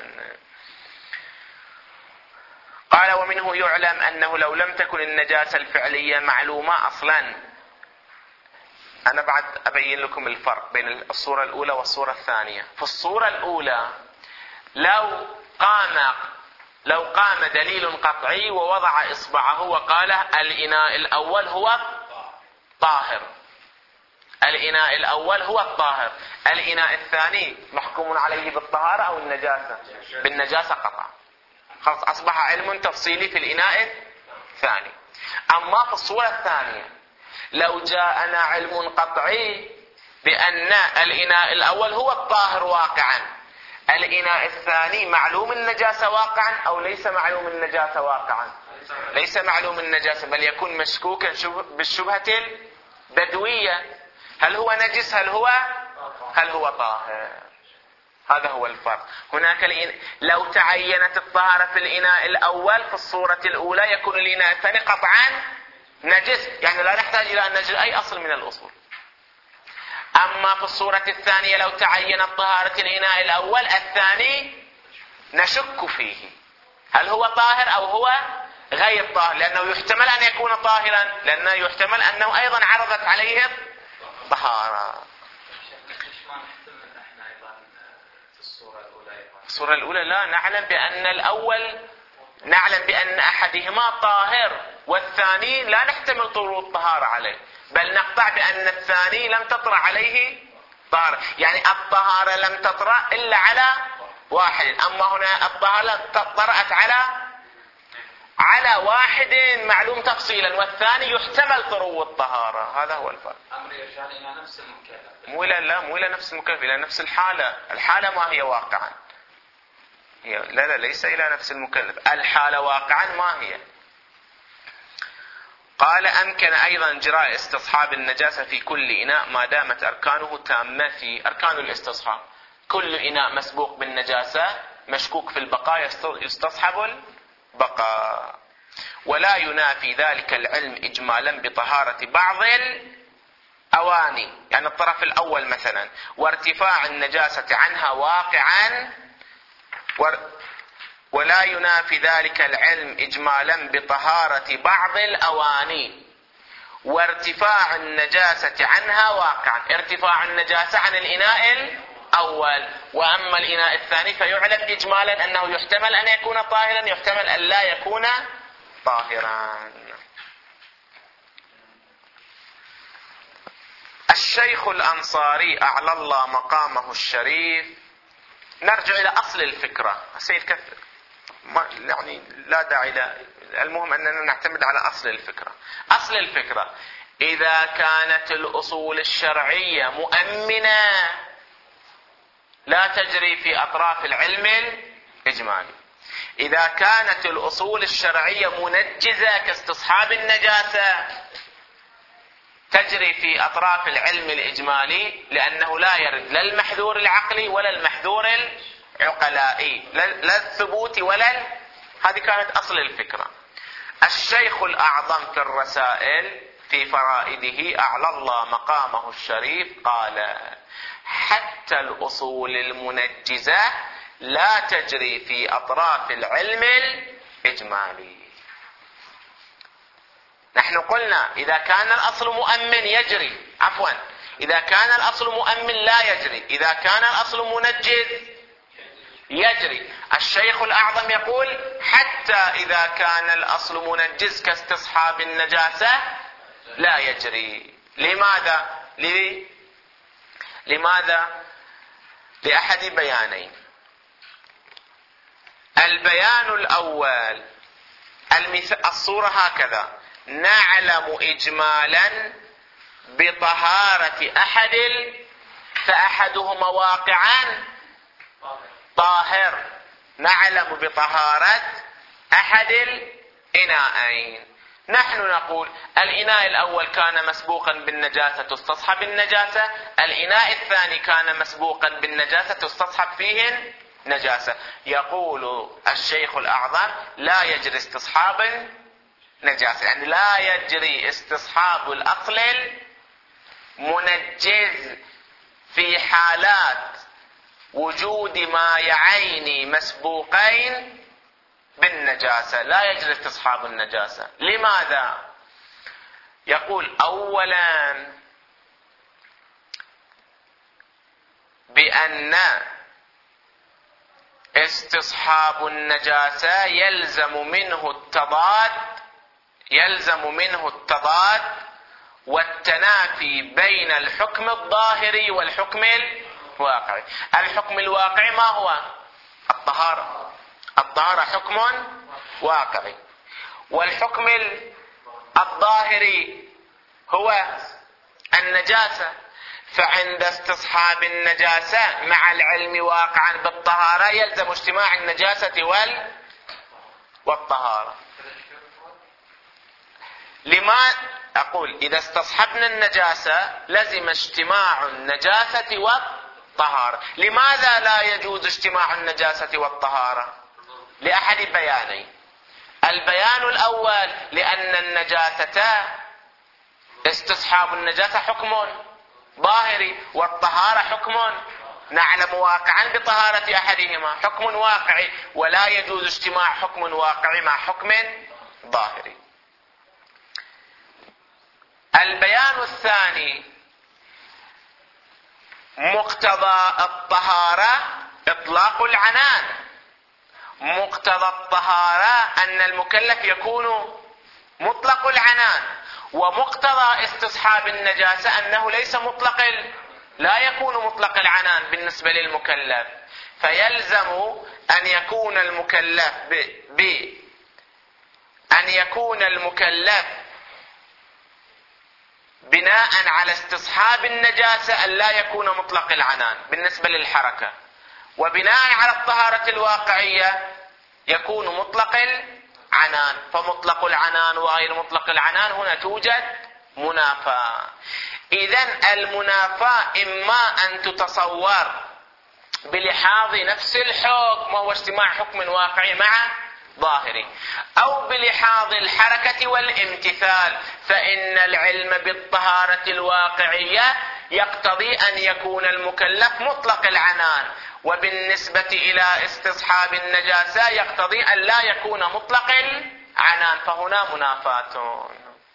قال: ومنه يعلم أنه لو لم تكن النجاسة الفعلية معلومة أصلا. أنا بعد أبين لكم الفرق بين الصورة الأولى والصورة الثانية. في الصورة الأولى لو قام لو قام دليل قطعي ووضع إصبعه وقال: الإناء الأول هو طاهر، الإناء الأول هو الطاهر، الإناء الثاني محكوم عليه بالطهارة أو النجاسة؟ بالنجاسة قطعا. خلاص أصبح علم تفصيلي في الإناء الثاني. أما في الصورة الثانية لو جاءنا علم قطعي بأن الإناء الأول هو الطاهر واقعا، الإناء الثاني معلوم النجاسة واقعا أو ليس معلوم النجاسة واقعا؟ ليس معلوم النجاسة، بل يكون مشكوكا بالشبهة البدوية: هل هو نجس هل هو هل هو طاهر؟ هذا هو الفرق. هناك الإن... لو تعينت الطهارة في الإناء الأول في الصورة الأولى يكون الإناء الثاني قطعا نجس، يعني لا نحتاج إلى أن نجد أي أصل من الأصول. أما في الصورة الثانية لو تعينت طهارة الإناء الأول الثاني نشك فيه هل هو طاهر أو هو غير طاهر، لأنه يحتمل أن يكون طاهرا، لأنه يحتمل أنه أيضا عرضت عليه طهارة. الصورة الأولى لا نعلم بأن الأول نعلم بأن أحدهما طاهر والثاني لا نحتمل طهور الطهارة عليه، بل نقطع بأن الثاني لم تطرأ عليه طهارة، يعني الطهارة لم تطرأ إلا على واحد، أما هنا الطهارة طرأت على على واحد معلوم تفصيلا والثاني يحتمل طرو الطهارة. هذا هو الفرق. أمر يرجع إلى نفس المكلف. مو إلى لا مو إلى نفس المكلف، إلى نفس الحالة. الحالة ما هي واقعا؟ هي لا لا ليس إلى نفس المكلف، الحالة واقعا ما هي. قال: أمكن أيضا إجراء استصحاب النجاسة في كل إناء ما دامت أركانه تامة. في أركان الاستصحاب كل إناء مسبوق بالنجاسة مشكوك في البقاء يستصحب البقاء، ولا ينافي ذلك العلم إجمالا بطهارة بعض الأواني، يعني الطرف الأول مثلا، وارتفاع النجاسة عنها واقعا، ولا ينافي ذلك العلم إجمالا بطهارة بعض الأواني وارتفاع النجاسة عنها واقعا. ارتفاع النجاسة عن الإناء الأول، وأما الإناء الثاني فيعلم إجمالا أنه يحتمل أن يكون طاهرا يحتمل أن لا يكون طاهرا. الشيخ الأنصاري أعلى الله مقامه الشريف. نرجع إلى أصل الفكرة. السيد كثر ما يعني لا داعي لا، المهم أننا نعتمد على أصل الفكرة. أصل الفكرة: إذا كانت الأصول الشرعية مؤمنة لا تجري في أطراف العلم الإجمالي. إذا كانت الأصول الشرعية منجزة كاستصحاب النجاسة تجري في أطراف العلم الإجمالي، لأنه لا يرد لا المحذور العقلي ولا المحذور العقلائي، لا الثبوت ولا ال... هذه كانت أصل الفكرة. الشيخ الأعظم في الرسائل في فرائده أعلى الله مقامه الشريف قال: حتى الأصول المنجزة لا تجري في أطراف العلم الإجمالي. نحن قلنا إذا كان الأصل مؤمن يجري، عفوا إذا كان الأصل مؤمن لا يجري، إذا كان الأصل منجز يجري. الشيخ الأعظم يقول حتى إذا كان الأصل منجز كاستصحاب النجاسة لا يجري. لماذا؟ لي... لماذا؟ لأحد بيانين. البيان الأول المثال الصورة هكذا: نعلم إجمالا بطهارة أحد فأحدهما واقعا طاهر. نعلم بطهارة أحد الإناءين. نحن نقول الإناء الأول كان مسبوقا بالنجاسة تستصحب النجاسة، الإناء الثاني كان مسبوقا بالنجاسة تستصحب فيه نجاسة. يقول الشيخ الأعظم لا يجري استصحاب النجاسة، يعني لا يجري استصحاب الأصل المنجز في حالات وجود ما يعين مسبوقين بالنجاسة، لا يجري استصحاب النجاسة. لماذا؟ يقول أولا بأن استصحاب النجاسة يلزم منه التضاد يلزم منه التضاد والتنافي بين الحكم الظاهري والحكم الواقعي. الحكم الواقعي ما هو؟ الطهارة. الطهارة حكم واقعي، والحكم الظاهري هو النجاسة. فعند استصحاب النجاسة مع العلم واقعا بالطهارة يلزم اجتماع النجاسة وال والطهارة. لما أقول إذا استصحبنا النجاسة لزم اجتماع النجاسة والطهارة. لماذا لا يجوز اجتماع النجاسة والطهارة؟ لأحد بيانين. البيان الأول لأن النجاسة استصحاب النجاسة حكم ظاهري والطهارة حكم نعلم واقعا بطهارة أحدهما، حكم واقعي، ولا يجوز اجتماع حكم واقعي مع حكم ظاهري. البيان الثاني مقتضى الطهارة إطلاق العنان. مقتضى الطهارة أن المكلف يكون مطلق العنان، ومقتضى استصحاب النجاسة أنه ليس مطلق لا يكون مطلق العنان بالنسبة للمكلف. فيلزم أن يكون المكلف ب... ب... أن يكون المكلف بناء على استصحاب النجاسة أن لا يكون مطلق العنان بالنسبة للحركة، وبناء على الطهارة الواقعية يكون مطلق العنان. فمطلق العنان وغير مطلق العنان هنا توجد منافاة. إذن المنافاة إما أن تتصور بلحاظ نفس الحكم وهو اجتماع حكم واقعي مع ظاهري، أو بلحاظ الحركة والامتثال، فإن العلم بالطهارة الواقعية يقتضي أن يكون المكلف مطلق العنان، وبالنسبة إلى استصحاب النجاسة يقتضي أن لا يكون مطلق العنان، فهنا منافاة.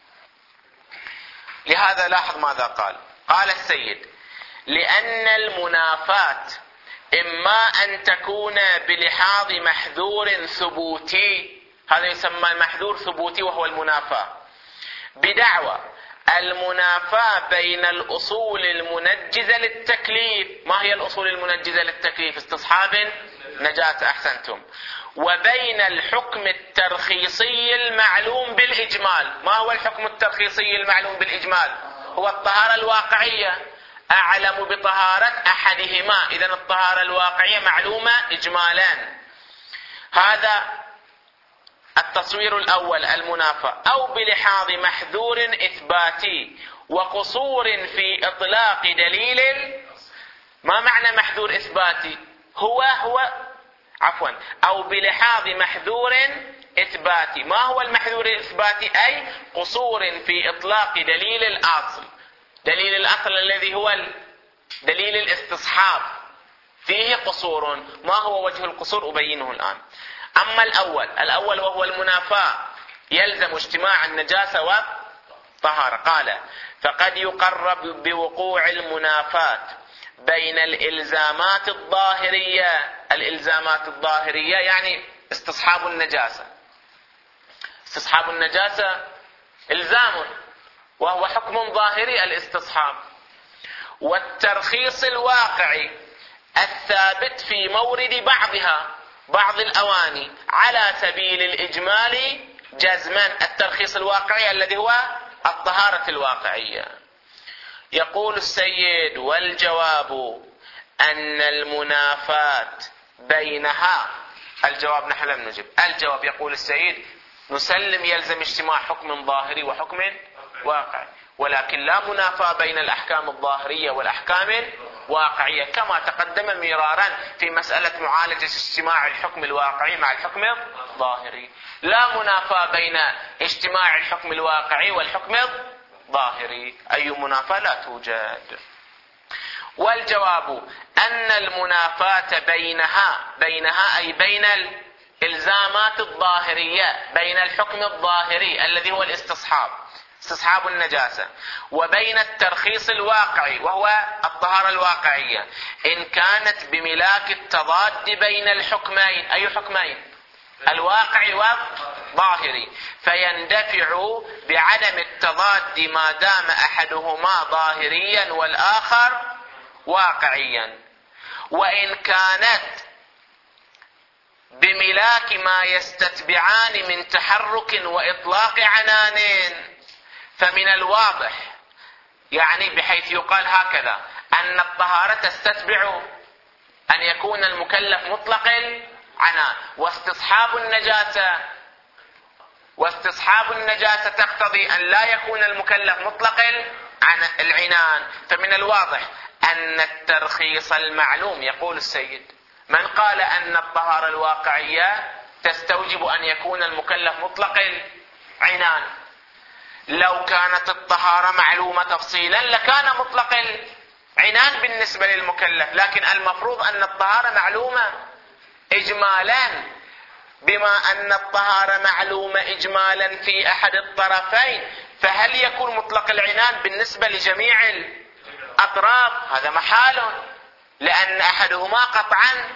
لهذا لاحظ ماذا قال. قال السيد: لأن المنافاة إما أن تكون بلحاظ محذور ثبوتي، هذا يسمى المحذور ثبوتي وهو المنافاة، بدعوى المنافاة بين الأصول المنجزة للتكليف. ما هي الأصول المنجزة للتكليف؟ استصحاب نجاسة، أحسنتم. وبين الحكم الترخيصي المعلوم بالإجمال. ما هو الحكم الترخيصي المعلوم بالإجمال؟ هو الطهارة الواقعية. أعلم بطهارة أحدهما، إذن الطهارة الواقعية معلومة إجمالا. هذا التصوير الأول المنافاة. أو بلحاظ محذور إثباتي وقصور في إطلاق دليل. ما معنى محذور إثباتي؟ هو هو عفوا أو بلحاظ محذور إثباتي. ما هو المحذور الإثباتي؟ أي قصور في إطلاق دليل الأصل. دليل الأصل الذي هو دليل الاستصحاب فيه قصور. ما هو وجه القصور؟ أبينه الآن. أما الأول الأول وهو المنافاة، يلزم اجتماع النجاسة والطهارة. قال: فقد يقرب بوقوع المنافاة بين الإلزامات الظاهرية. الإلزامات الظاهرية يعني استصحاب النجاسة. استصحاب النجاسة إلزام، وهو حكم ظاهري الاستصحاب. والترخيص الواقعي الثابت في مورد بعضها، بعض الأواني، على سبيل الإجمال جزما. الترخيص الواقعي الذي هو الطهارة الواقعية. يقول السيد: والجواب أن المنافاة بينها. الجواب نحن لم نجب. الجواب يقول السيد: نسلم يلزم اجتماع حكم ظاهري وحكم واقعي، ولكن لا منافاة بين الأحكام الظاهرية والأحكام الواقعية، كما تقدم مرارا في مسألة معالجة اجتماع الحكم الواقعي مع الحكم الظاهري. لا منافاة بين اجتماع الحكم الواقعي والحكم الظاهري، أي منافاة لا توجد. والجواب أن المنافاة بينها، بينها أي بين الإلزامات الظاهرية، بين الحكم الظاهري الذي هو الاستصحاب، استصحاب النجاسة، وبين الترخيص الواقعي وهو الطهارة الواقعية، إن كانت بملاك التضاد بين الحكمين. أي حكمين؟ الواقعي والظاهري. فيندفع بعدم التضاد ما دام أحدهما ظاهريا والآخر واقعيا. وإن كانت بملاك ما يستتبعان من تحرك وإطلاق عنان، فمن الواضح، يعني بحيث يقال هكذا، أن الطهارة تستتبع أن يكون المكلف مطلق العنان، واستصحاب النجاسة واستصحاب النجاسة تقتضي أن لا يكون المكلف مطلق العنان. فمن الواضح أن الترخيص المعلوم، يقول السيد: من قال أن الطهارة الواقعية تستوجب أن يكون المكلف مطلق العنان؟ لو كانت الطهارة معلومة تفصيلا لكان مطلق العنان بالنسبة للمكلف، لكن المفروض أن الطهارة معلومة إجمالا. بما أن الطهارة معلومة إجمالا في أحد الطرفين، فهل يكون مطلق العنان بالنسبة لجميع الأطراف؟ هذا محال، لأن أحدهما قطعا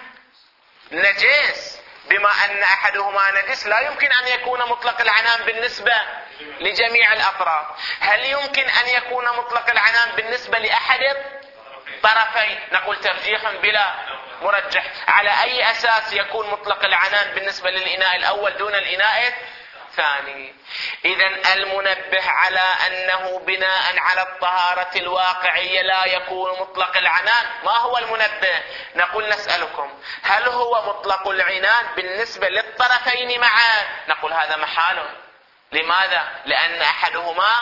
نجس. بما أن أحدهما نجس لا يمكن أن يكون مطلق العنان بالنسبة لجميع الأطراف. هل يمكن أن يكون مطلق العنان بالنسبة لأحد الطرفين؟ نقول ترجيح بلا مرجح. على أي أساس يكون مطلق العنان بالنسبة للإناء الأول دون الإناء الثاني؟ إذن المنبه على أنه بناء على الطهارة الواقعية لا يكون مطلق العنان. ما هو المنبه؟ نقول نسألكم: هل هو مطلق العنان بالنسبة للطرفين معا؟ نقول هذا محال. لماذا؟ لأن أحدهما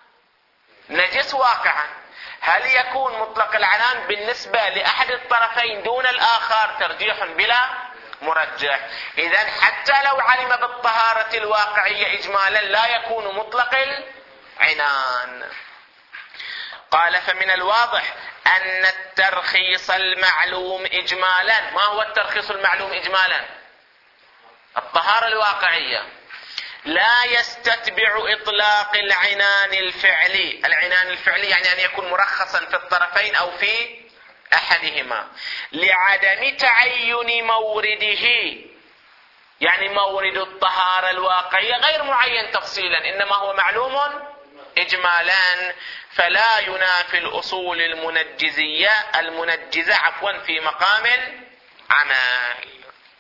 نجس واقعا. هل يكون مطلق العنان بالنسبة لأحد الطرفين دون الآخر؟ ترجيح بلا مرجح. إذن حتى لو علم بالطهارة الواقعية إجمالا لا يكون مطلق العنان. قال: فمن الواضح أن الترخيص المعلوم إجمالا. ما هو الترخيص المعلوم إجمالا؟ الطهارة الواقعية لا يستتبع إطلاق العنان الفعلي. العنان الفعلي يعني أن يكون مرخصا في الطرفين أو في أحدهما، لعدم تعين مورده. يعني مورد الطهارة الواقعية غير معين تفصيلا، إنما هو معلوم إجمالا، فلا ينافي الأصول المنجزية المنجزة عفوا في مقام العمل.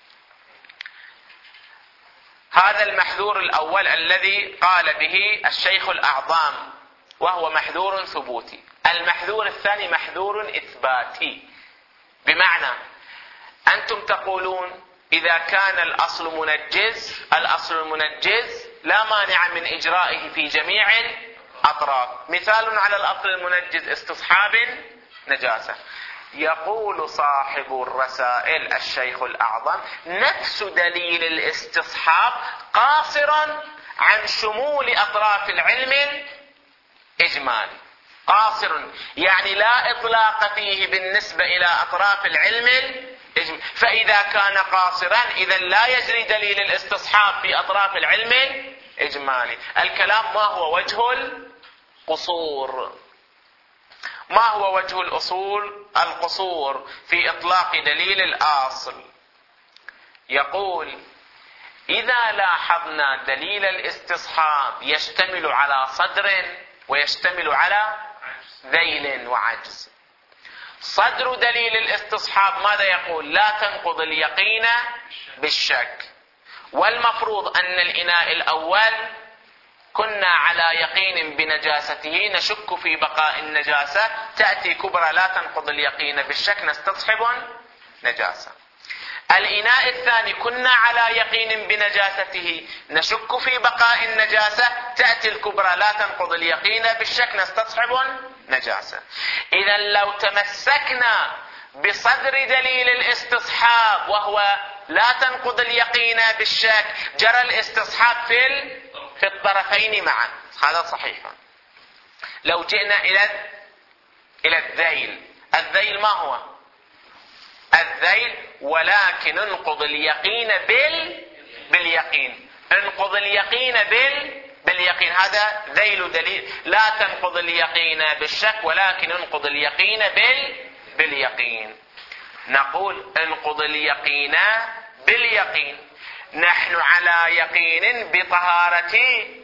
هذا المحذور الأول الذي قال به الشيخ الأعظام، وهو محذور ثبوتي. المحذور الثاني محذور إثباتي، بمعنى أنتم تقولون إذا كان الأصل منجز، الأصل المنجز لا مانع من إجرائه في جميع الأطراف. مثال على الأصل المنجز استصحاب نجاسة. يقول صاحب الرسائل الشيخ الأعظم: نفس دليل الاستصحاب قاصرا عن شمول أطراف العلم الإجمالي. قاصر يعني لا إطلاق فيه بالنسبة إلى أطراف العلم الإجمالي، فإذا كان قاصرا إذا لا يجري دليل الاستصحاب في أطراف العلم الإجمالي. الكلام ما هو وجه القصور؟ ما هو وجه الأصول القصور في إطلاق دليل الأصل؟ يقول: إذا لاحظنا دليل الاستصحاب يشتمل على صدر ويشتمل على ذيل وعجز. صدر دليل الاستصحاب ماذا يقول؟ لا تنقض اليقين بالشك، والمفروض أن الإناء الأول كنا على يقين بنجاسته نشك في بقاء النجاسة، تأتي كبرى لا تنقض اليقين بالشك نستصحب نجاسة. الإناء الثاني كنا على يقين بنجاسته نشك في بقاء النجاسة، تأتي الكبرى لا تنقض اليقين بالشك نستصحب نجاسة. إذا لو تمسكنا بصدر دليل الاستصحاب وهو لا تنقض اليقين بالشك، جرى الاستصحاب في في الطرفين معا، هذا صحيح. لو جئنا إلى إلى الذيل، الذيل ما هو؟ الذيل ولكن انقض اليقين بال باليقين، انقض اليقين بال باليقين، هذا ذيل دليل. لا تنقض اليقين بالشك ولكن انقض اليقين بال باليقين. نقول انقض اليقين باليقين، نحن على يقين بطهارة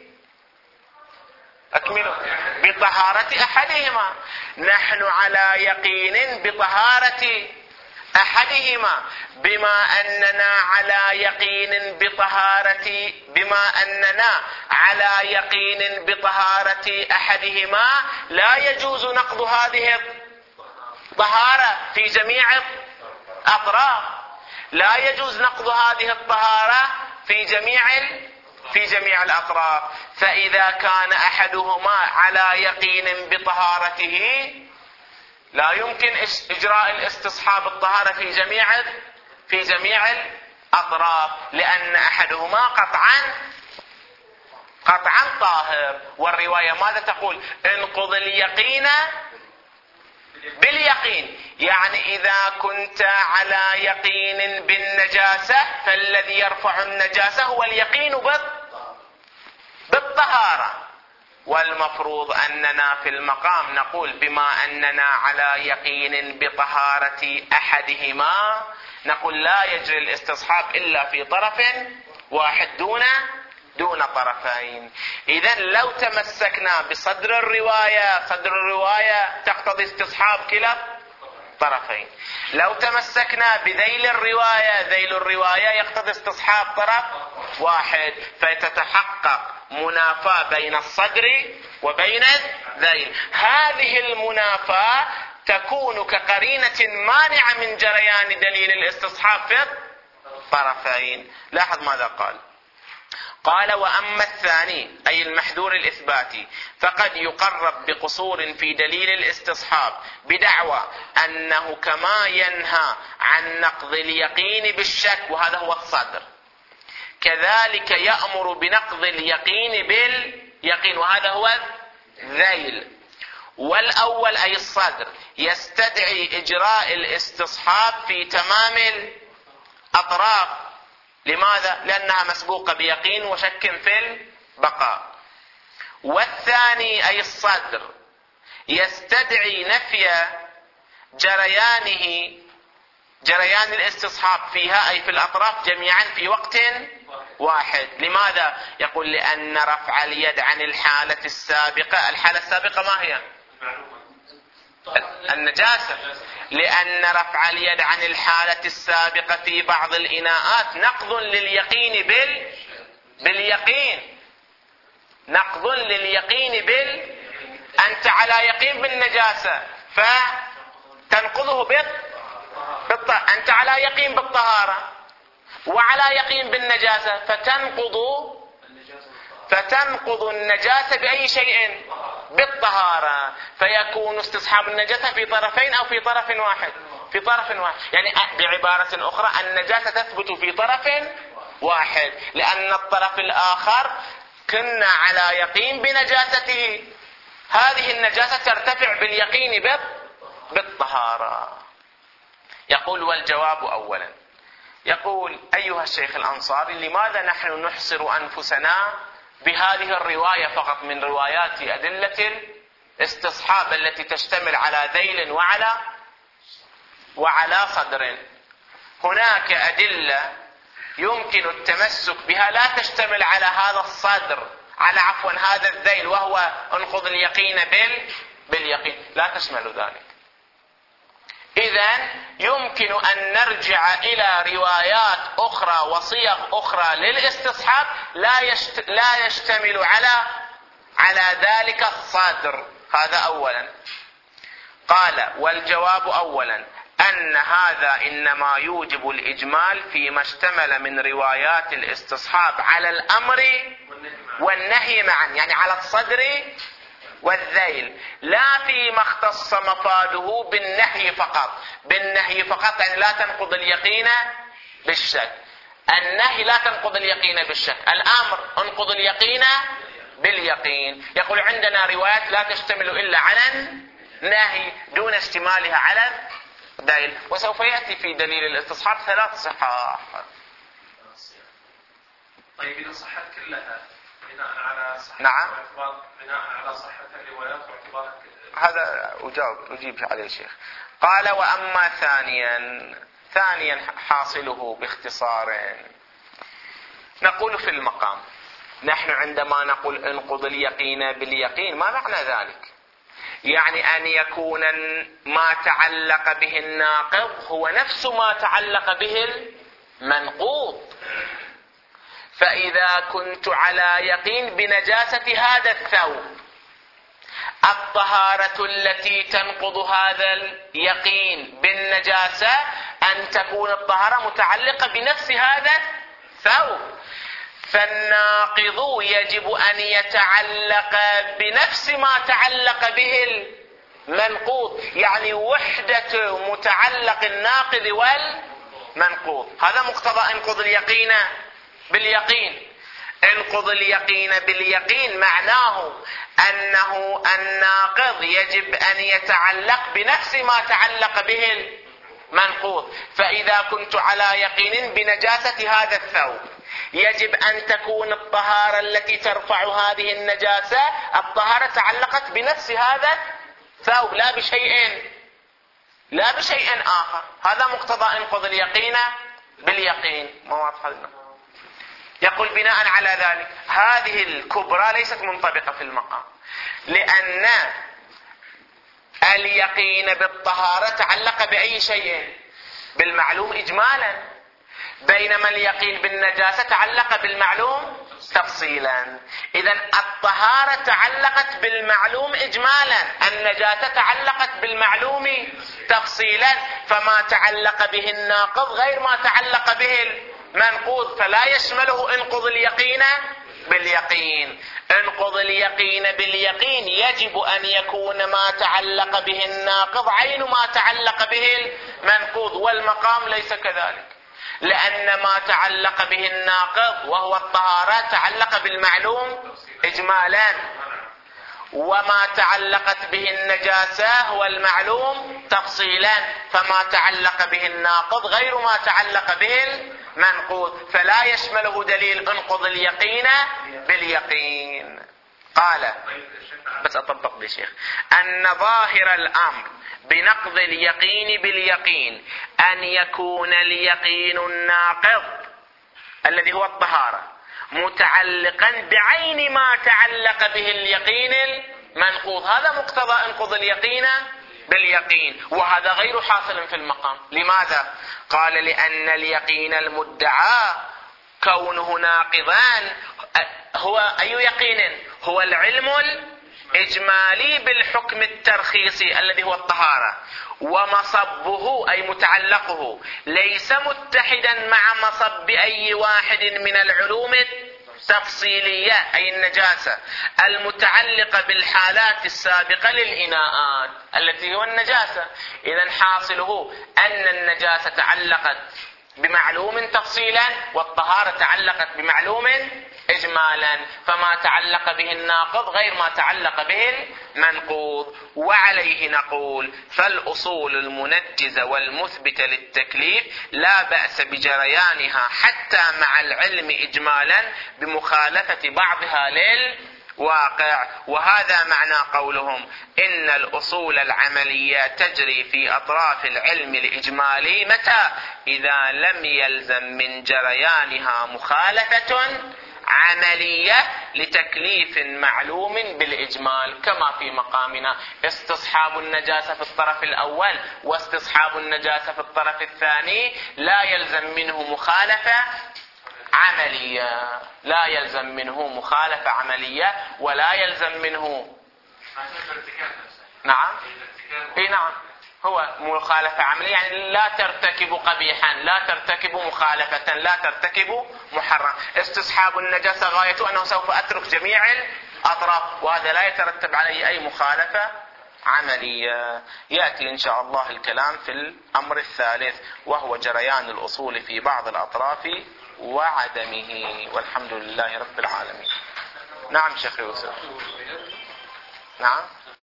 أكملوا بطهارة أحدهما، نحن على يقين بطهارة أحدهما، بما أننا على يقين بطهارة بما أننا على يقين بطهارة أحدهما لا يجوز نقض هذه الطهارة في جميع الأطراف، لا يجوز نقض هذه الطهارة في جميع في جميع الأطراف. فإذا كان أحدهما على يقين بطهارته لا يمكن إجراء الاستصحاب الطهارة في جميع في جميع الأطراف، لأن أحدهما قطعا قطعا طاهر. والرواية ماذا تقول؟ انقض اليقين باليقين، يعني إذا كنت على يقين بالنجاسة فالذي يرفع النجاسة هو اليقين بالطهارة. والمفروض أننا في المقام نقول بما أننا على يقين بطهارة أحدهما نقول لا يجري الاستصحاب إلا في طرف واحد دون دون طرفين. إذن لو تمسكنا بصدر الرواية، صدر الرواية تقتضي استصحاب كلا طرفين. لو تمسكنا بذيل الرواية، ذيل الرواية يقتضي استصحاب طرف واحد، فتتحقق منافاة بين الصدر وبين الذيل. هذه المنافاة تكون كقرينة مانعة من جريان دليل الاستصحاب في الطرفين. لاحظ ماذا قال. قال: وأما الثاني أي المحذور الإثباتي فقد يقرب بقصور في دليل الاستصحاب بدعوى أنه كما ينهى عن نقض اليقين بالشك، وهذا هو الصدر، كذلك يأمر بنقض اليقين باليقين، وهذا هو الذيل. والأول أي الصدر يستدعي إجراء الاستصحاب في تمام الأطراف. لماذا؟ لأنها مسبوقة بيقين وشك في البقاء. والثاني أي الصدر يستدعي نفي جريانه جريان الاستصحاب فيها أي في الأطراف جميعا في وقت واحد. لماذا؟ يقول: لأن رفع اليد عن الحالة السابقة، الحالة السابقة ما هي؟ النجاسة. لأن رفع اليد عن الحالة السابقة في بعض الإناءات نقض لليقين بال باليقين نقض لليقين بال أنت على يقين بالنجاسة فتنقضه بال بالط... أنت على يقين بالطهارة وعلى يقين بالنجاسة فتنقض فتنقض النجاسة بأي شيء؟ بالطهارة، فيكون استصحاب النجاسة في طرفين أو في طرف واحد؟ في طرف واحد. يعني بعبارة أخرى النجاسة تثبت في طرف واحد، لأن الطرف الآخر كنا على يقين بنجاسته. هذه النجاسة ترتفع باليقين بالطهارة. يقول والجواب أولا، يقول أيها الشيخ الأنصاري لماذا نحن نحصر أنفسنا بهذه الرواية فقط من روايات أدلة الاستصحاب التي تشتمل على ذيل وعلى وعلى صدر؟ هناك أدلة يمكن التمسك بها لا تشتمل على هذا الصدر، على عفوا هذا الذيل، وهو انقض اليقين بال باليقين، لا تشمل ذلك. إذن يمكن أن نرجع إلى روايات أخرى وصيغ أخرى للاستصحاب لا يشت... لا يشتمل على على ذلك الصدر. هذا أولا. قال والجواب أولا أن هذا إنما يوجب الإجمال فيما اشتمل من روايات الاستصحاب على الأمر والنهي معا، يعني على الصدر والذيل، لا فيما اختص مفاده بالنهي فقط. بالنهي فقط يعني لا تنقض اليقين بالشك. النهي لا تنقض اليقين بالشك، الأمر انقض اليقين باليقين. يقول عندنا روايات لا تشتمل إلا على النهي دون اشتمالها على الذيل، وسوف يأتي في دليل الاستصحاب ثلاث صحاح. طيب إذا صحت كلها بناء على صحة نعم واعتبار بناء على صحة الروايات واعتبار هذا أجاوب أجيب عليه شيخ. قال وأما ثانيا ثانيا حاصله باختصار، نقول في المقام نحن عندما نقول انقض اليقين باليقين ما معنى ذلك؟ يعني أن يكون ما تعلق به الناقض هو نفس ما تعلق به المنقوض. فإذا كنت على يقين بنجاسة هذا الثوب، الطهارة التي تنقض هذا اليقين بالنجاسة أن تكون الطهارة متعلقة بنفس هذا الثوب، فالناقض يجب أن يتعلق بنفس ما تعلق به المنقوض، يعني وحدة متعلق الناقض والمنقوض. هذا مقتضى انقض اليقين باليقين. انقض اليقين باليقين معناه أنه الناقض يجب أن يتعلق بنفس ما تعلق به المنقوض. فإذا كنت على يقين بنجاسة هذا الثوب يجب أن تكون الطهارة التي ترفع هذه النجاسة الطهارة تعلقت بنفس هذا الثوب لا بشيء لا بشيء آخر. هذا مقتضى انقض اليقين باليقين. ما واضح لنا؟ يقول بناء على ذلك هذه الكبرى ليست منطبقة في المقام، لأن اليقين بالطهارة تعلق بأي شيء؟ بالمعلوم إجمالا، بينما اليقين بالنجاسة تعلق بالمعلوم تفصيلا. إذن الطهارة تعلقت بالمعلوم إجمالا، النجاسة تعلقت بالمعلوم تفصيلا، فما تعلق به الناقض غير ما تعلق به المنقوض، فلا يشمله انقض اليقين باليقين. انقض اليقين باليقين يجب أن يكون ما تعلق به الناقض عين ما تعلق به المنقوض، والمقام ليس كذلك، لأن ما تعلق به الناقض وهو الطهارة تعلق بالمعلوم إجمالا، وما تعلقت به النجاسة هو المعلوم تفصيلا، فما تعلق به الناقض غير ما تعلق به المنقوض، فلا يشمله دليل انقض اليقين باليقين. قال بس أطبق دي شيخ أن ظاهر الأمر بنقض اليقين باليقين أن يكون اليقين الناقض الذي هو الطهارة متعلقا بعين ما تعلق به اليقين المنقوض. هذا مقتضى انقض اليقين باليقين، وهذا غير حاصل في المقام. لماذا؟ قال لأن اليقين المدعى كونه ناقضان هو أي يقين؟ هو العلم الإجمالي بالحكم الترخيصي الذي هو الطهارة، ومصبه أي متعلقه ليس متحدا مع مصب أي واحد من العلوم تفصيلية أي النجاسة المتعلقة بالحالات السابقة للإناءات التي هو النجاسة. إذن حاصله أن النجاسة تعلقت بمعلوم تفصيلا والطهارة تعلقت بمعلوم إجمالا، فما تعلق به الناقض غير ما تعلق به المنقوض. وعليه نقول فالأصول المنجزة والمثبتة للتكليف لا بأس بجريانها حتى مع العلم إجمالا بمخالفة بعضها للواقع. وهذا معنى قولهم إن الأصول العملية تجري في أطراف العلم الإجمالي متى؟ إذا لم يلزم من جريانها مخالفة عملية لتكليف معلوم بالإجمال، كما في مقامنا استصحاب النجاسة في الطرف الأول واستصحاب النجاسة في الطرف الثاني لا يلزم منه مخالفة عملية، لا يلزم منه مخالفة عملية ولا يلزم منه نعم اي نعم هو مخالفة عملية، يعني لا ترتكب قبيحا، لا ترتكب مخالفة، لا ترتكب محرم. استصحاب النجاسة غايته أنه سوف أترك جميع الأطراف، وهذا لا يترتب عليه أي مخالفة عملية. يأتي إن شاء الله الكلام في الأمر الثالث وهو جريان الأصول في بعض الأطراف وعدمه، والحمد لله رب العالمين. نعم شيخ يوسف. نعم